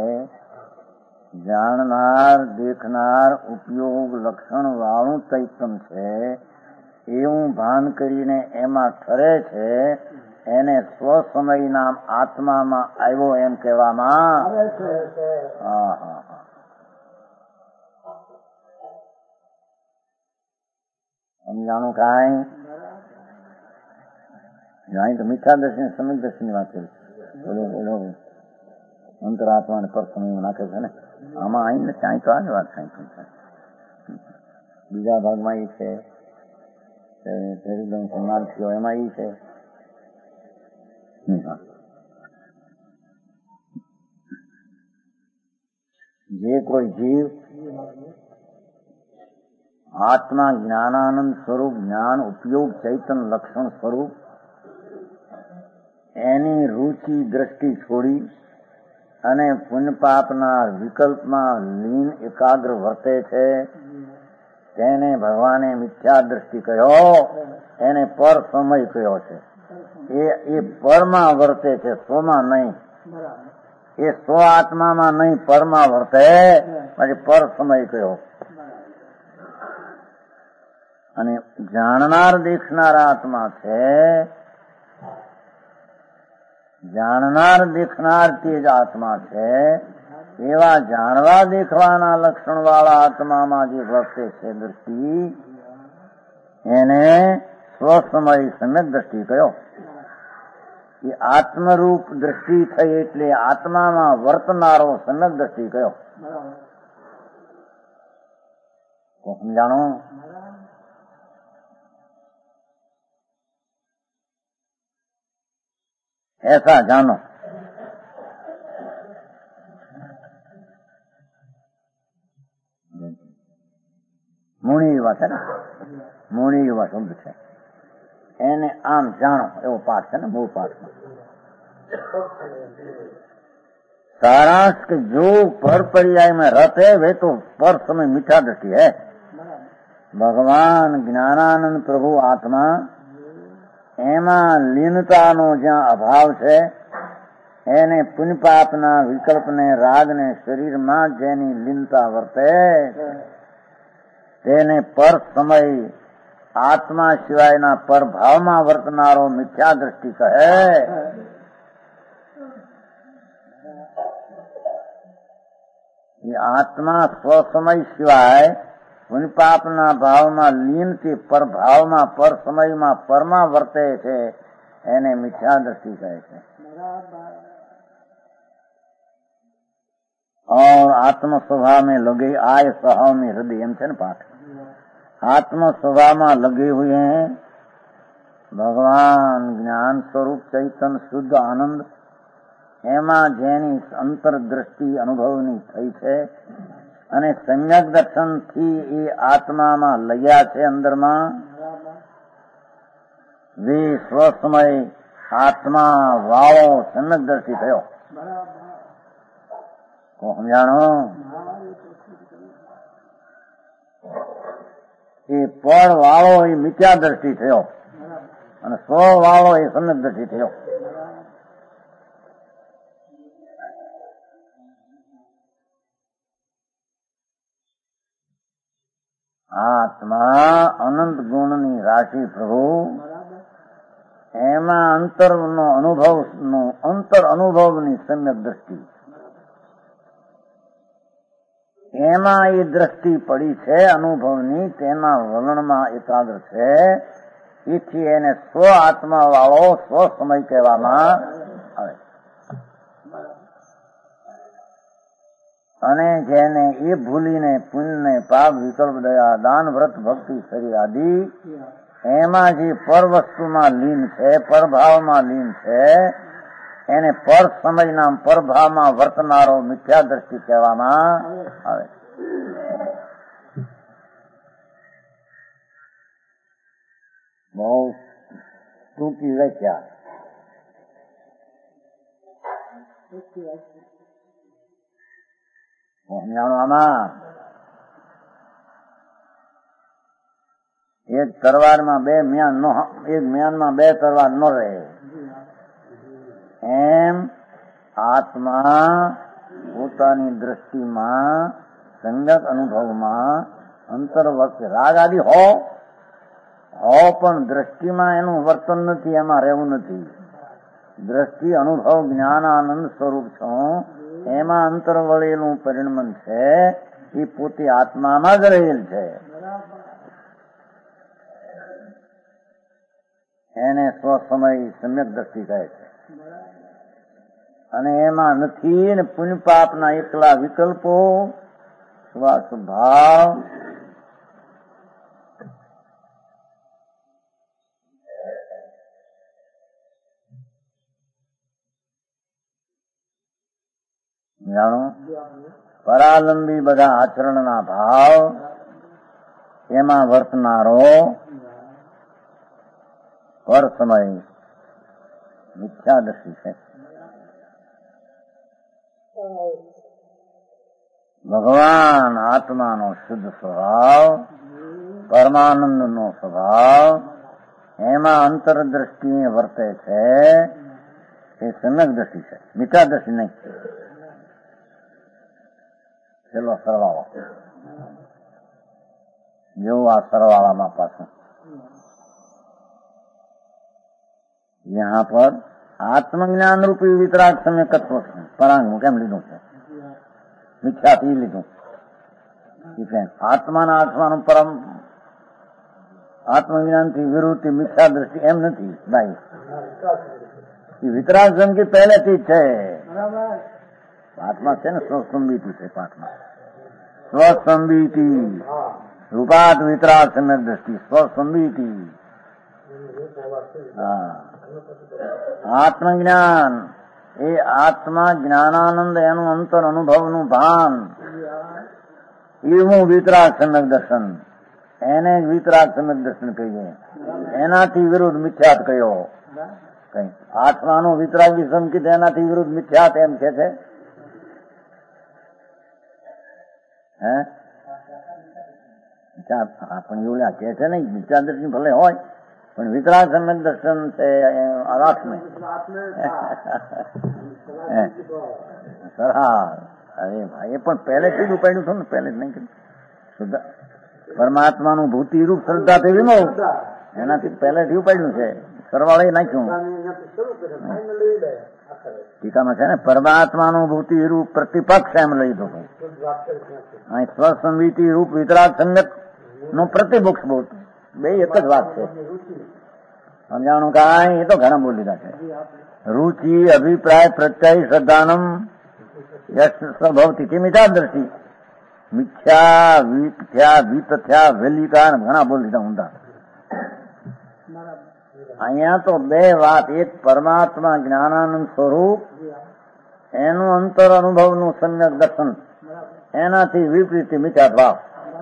जाननार देखनार उपयोग लक्षण वाळुं चैतन्य छे. एवं भान करीने एमा ठरे छे. એને સ્વસમય નામ આત્મામાં આવ્યો એમ કહેવામાં આવે છે. સમજાણું કાંઈ? અહીં તો મીઠા દર્શન સમય દર્શન ની વાત કરી. બોલો અંતરાત્માને પર સમય નાખે છે ને, આમાં આવીને ત્યાં તો આ જ વાત સાંઈ છે. બીજા ભાગમાં એ છે, સન્માન થયો એમાં એ છે. જે કોઈ જીવ આત્મા જ્ઞાનાનંદ સ્વરૂપ, જ્ઞાન ઉપયોગ ચૈતન્ય લક્ષણ સ્વરૂપ, એની રુચિ દ્રષ્ટિ છોડી અને પુણ્ય પાપના વિકલ્પમાં લીન એકાગ્ર વર્તે છે, તેને ભગવાને મિથ્યા દ્રષ્ટિ કહ્યો. એને પર સમય કહ્યો છે. એ પરમાં વર્તે છે, સ્વમાં નહીં. એ સ્વ આત્મામાં નહીં, પરમાં વર્તે, પછી પર સમય કહ્યો. અને જાણનાર દેખનાર આત્મા છે. જાણનાર દેખનાર તે જ આત્મા છે. એવા જાણવા દેખવાના લક્ષણ વાળા આત્મામાં જે વર્તે છે દ્રષ્ટિ, એને સ્વસમય સમ્યક દ્રષ્ટિ કહ્યો. એ આત્મરૂપ દ્રષ્ટિ થઈ એટલે આત્મામાં વર્તનારો સમ્યક દ્રષ્ટિ કહ્યો. સમજાણો? ऐसा जानो. મૂણી યુવા છે ને, મૂણી યુવા શબ્દ છે, એને આમ જાણો એવો પાઠ છે ને, મૂળ પાઠમાં. सारांश के जो पर पर्याय में रत है वे तो पर समय मीठा दृष्टि है. भगवान ज्ञानानंद प्रभु आत्मा એમાં લીનતાનો જ્યાં અભાવ છે, એને પુણ્ય પાપના વિકલ્પને રાગને શરીરમાં જેની લીનતા વર્તે તેને પર સમય આત્મા સિવાયના પરભાવમાં વર્તનારો મિથ્યા દ્રષ્ટિ કહે. એ આત્મા સ્વસમય સિવાય પુણ્યપાપના ભાવમાં લીન કે પરભાવમાં પર સમયમાં પરમાં વર્તે છે એને મિથ્યા દ્રષ્ટિ કહે છે. और आत्म स्वभाव में लगे आय स्वभाव में हृदय एम છે ને પાઠ. आत्म स्वभाव में लगे हुए हैं भगवान ज्ञान स्वरूप चैतन्य शुद्ध आनंद એમાં જેની અંતરદ્રષ્ટિ અનુભવની થઈ છે અને સમ્યક દર્શનથી એ આત્મામાં લગ્યા છે અંદરમાં વે સ્વસમય આત્મા વાળો સમ્યક દ્રષ્ટિ થયો. સમજાણો? એ પળ વાળો એ મિથ્યા દ્રષ્ટિ થયો અને સ્વ વાળો એ સમ્યક દ્રષ્ટિ થયો. આત્મા અનંત ગુણની રાશિ પ્રભુ એમાં અંતર અનુભવની સમ્યક દ્રષ્ટિ એમાં એ દ્રષ્ટિ પડી છે અનુભવની તેના વલણમાં એકાગ્ર છે. એથી એને સ્વ આત્મા વાળો સ્વ સમય કહેવામાં આવે. અને જેને એ ભૂલીને પુણ્ય પાપ વિકલ્પ દયા દાન વ્રત ભક્તિ શરીર આદિ એમાં જે પર વસ્તુમાં લીન છે પરભાવમાં લીન છે એને પર સમયના પરભાવમાં વર્તનારો મિથ્યા દ્રષ્ટિ કહેવામાં આવે. બહુ ટૂંકી વ્યાખ્યા. આમાં એક તરવારમાં બે મ્યાન નો એક મ્યાનમાં બે તરવાર ન રહે એમ આત્મા પોતાની દ્રષ્ટિમાં સંગત અનુભવમાં અંતર્વર્ત રાગ આદિ હો પણ દ્રષ્ટિમાં એનું વર્તન નથી, એમાં રહેવું નથી. દ્રષ્ટિ અનુભવ જ્ઞાન આનંદ સ્વરૂપ છું એમાં અંતર વળેલું પરિણમન છે એ પોતે આત્મામાં જ રહેલ છે. એને સ્વસમય સમ્યક દ્રષ્ટિ કહે છે. અને એમાં નથી ને પુણ્ય પાપના એકલા વિકલ્પો સ્વભાવ જાણો પરાલંબી બધા આચરણના ભાવ એમાં વર્તનારો પર સમય મિથ્યાદર્શી છે. ભગવાન આત્માનો શુદ્ધ સ્વભાવ પરમાનંદનો સ્વભાવ એમાં અંતરદ્રષ્ટિએ વર્તે છે એ સમ્યક દ્રષ્ટિ છે, મિથ્યાદર્શિ નહીં. ચલો સરવાળો જેવું આ સરવાળામાં પાછું यहाँ पर आत्मज्ञान रूपी वितराग सम्यकत्व परांग केम लीधुं છે મિથ્યાથી લીધું. આત્માના આત્માનું પરમ આત્મજ્ઞાનથી વિરુદ્ધ મિથ્યા દ્રષ્ટિ એમ નથી ભાઈ. એ વિતરાગ સંગીત પહેલેથી જ છે. આત્મા છે ને સ્વસંબિતિ છે પાઠમાં. સ્વસંબિતિ રૂપાત વિતરાગ સમ્યક દ્રષ્ટિ સ્વસંબિતિ. આત્મજ્ઞાન એ આત્મા જ્ઞાનાનંદ એનું અંતર અનુભવનું ભાન એવું વિતરાગ સમ્યક દર્શન એને વિતરાગ સમ્યક દર્શન કહીએ. એનાથી વિરુદ્ધ મિથ્યાત કયો કઈ આત્માનો વિતરાગી સંકેત એનાથી વિરુદ્ધ મિથ્યાત એમ કે છે. આપણે એવું કે છે ને મિથ્યા દર્શન ભલે હોય પણ વિતરાગ સમ્યક દર્શન છે આત્મે અરે ભાઈ એ પણ પહેલેથી જ ઉપાડ્યું હતું ને, પહેલે જ નહીં કર્યું. શુદ્ધ પરમાત્માનું ભૂતિ રૂપ શ્રદ્ધાથી વિમોહ એનાથી પહેલેથી ઉપાડ્યું છે. સરવાળે નાખ્યું ટીકામાં છે ને પરમાત્માનુભૂતિ રૂપ પ્રતિપક્ષ એમ લઈ દો. અહીં સ્વસંવિતિ રૂપ વિતરાગ સમ્યક નું પ્રતિપક્ષ બહુ બે એક જ વાત છે. સમજાણું કાંઈ એ તો ઘણા બોલી લીધા છે. रुचि अभिप्राय प्रत्यय श्रद्धानम यश स्वभवती के मिथ्यादर्शी मिथ्या विथ्या वितथ्या वेलिका घણા બોલી લીધા ઊંધા. અહીંયા તો બે વાત, એક પરમાત્મા જ્ઞાનાનંદ સ્વરૂપ એનું અંતર અનુભવનું સમ્યક દર્શન, એનાથી વિપરીત મિથ્યા ભાવ.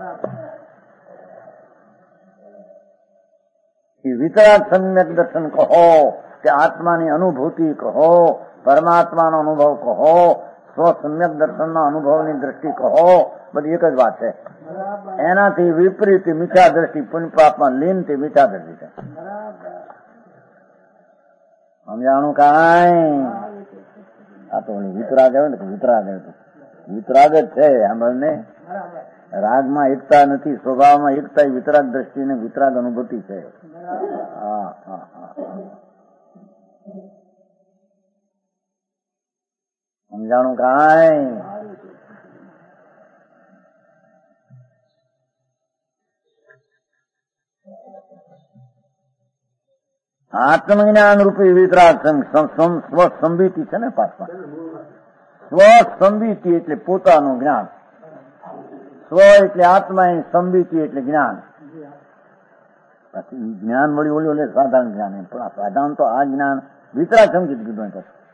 વિતરાગ સમ્યક દર્શન કહો કે આત્માની અનુભૂતિ કહો, પરમાત્માનો અનુભવ કહો, સ્વ સમ્યક દર્શનનો અનુભવની દ્રષ્ટિ કહો, બધી એક જ વાત છે. એનાથી વિપરીત મિથ્યા દ્રષ્ટિ, પુણ્ય પાપમાં લીન તે મિથ્યા દ્રષ્ટિ છે. સમજાણું કાંઈ? આ તો વિતરાગ આવે ને, વિતરાગ આવે તો વિતરાગ જ છે. સાંભળને, રાગમાં એકતા નથી, સ્વભાવમાં એકતા. વિતરાગ દ્રષ્ટિ ને વિતરાગ અનુભૂતિ છે. હા હા હા, સમજાણું કાંઈ? આત્મજ્ઞાન રૂપી વિતરાગ સ્વસંવિતિ છે ને પાછા. સ્વસંવિતિ એટલે પોતાનું જ્ઞાન. સ્વ એટલે આત્મા, એ સંવિતિ એટલે જ્ઞાન. પછી જ્ઞાન વળી ઓલું એટલે સાધારણ જ્ઞાન. પણ આ સાધારણ તો આ જ્ઞાન વિતરાગ સંગીત કીધું.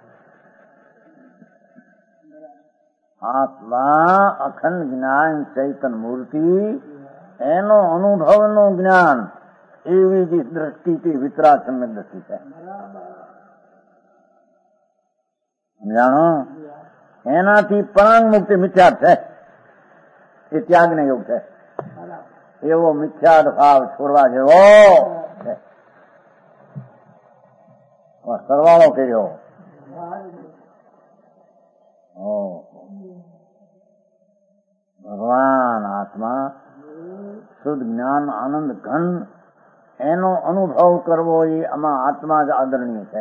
આત્મા અખંડ જ્ઞાન ચૈતન મૂર્તિ, એનો અનુભવનું જ્ઞાન, એવી જ દ્રષ્ટિથી વિતરાગ સમ્યક દ્રષ્ટિ છે. જાણો, એનાથી પરાંગ મુક્તિ મિથ્યાદ છે, એ ત્યાગને યોગ છે. એવો મિથ્યાદ ભાવ છોડવા જેવો છે. સરવાળો કર્યો. ભગવાન આત્મા શુદ્ધ જ્ઞાન આનંદ ઘન, એનો અનુભવ કરવો એ આમાં આત્મા જ આદરણીય છે.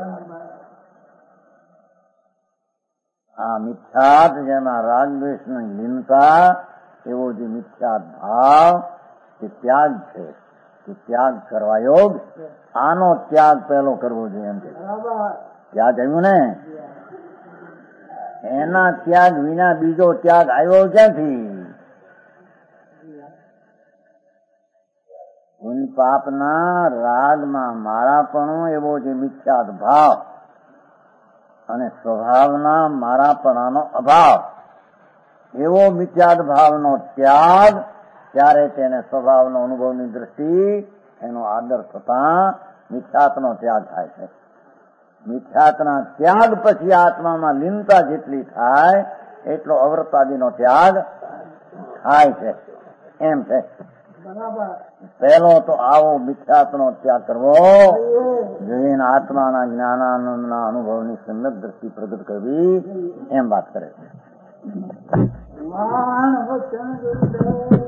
આ મિથ્યાત જેમાં રાગ દ્વેષની લીનતા, એવો જે મિથ્યાત ભાવ તે ત્યાગ છે. તે ત્યાગ કરવા યોગ. આનો ત્યાગ પહેલો કરવો જોઈએ એમ છે. ત્યાગ આવ્યું ને, એના ત્યાગ વિના બીજો ત્યાગ આવ્યો ક્યાંથી? પુણ્ય પાપના રાગમાં મારાપણું, એવો જે મિથ્યાદ ભાવ, અને સ્વભાવના મારાપણાનો અભાવ, એવો મિથ્યાદ ભાવનો ત્યાગ. ત્યારે તેને સ્વભાવનો અનુભવની દ્રષ્ટિ, એનો આદર થતા મિથ્યાતનો ત્યાગ થાય છે. મિથ્યાતના ત્યાગ પછી આત્મામાં લીનતા જેટલી થાય એટલો અવૃત્તાદિનો ત્યાગ થાય છે. એમ છે. પહેલો તો આવો મિથ્યાતનો ત્યાગ કરવો જોઈએ. આત્માના જ્ઞાનાનંદના અનુભવની સમ્યક દ્રષ્ટિ પ્રગટ કરવી, એમ વાત કરે છે.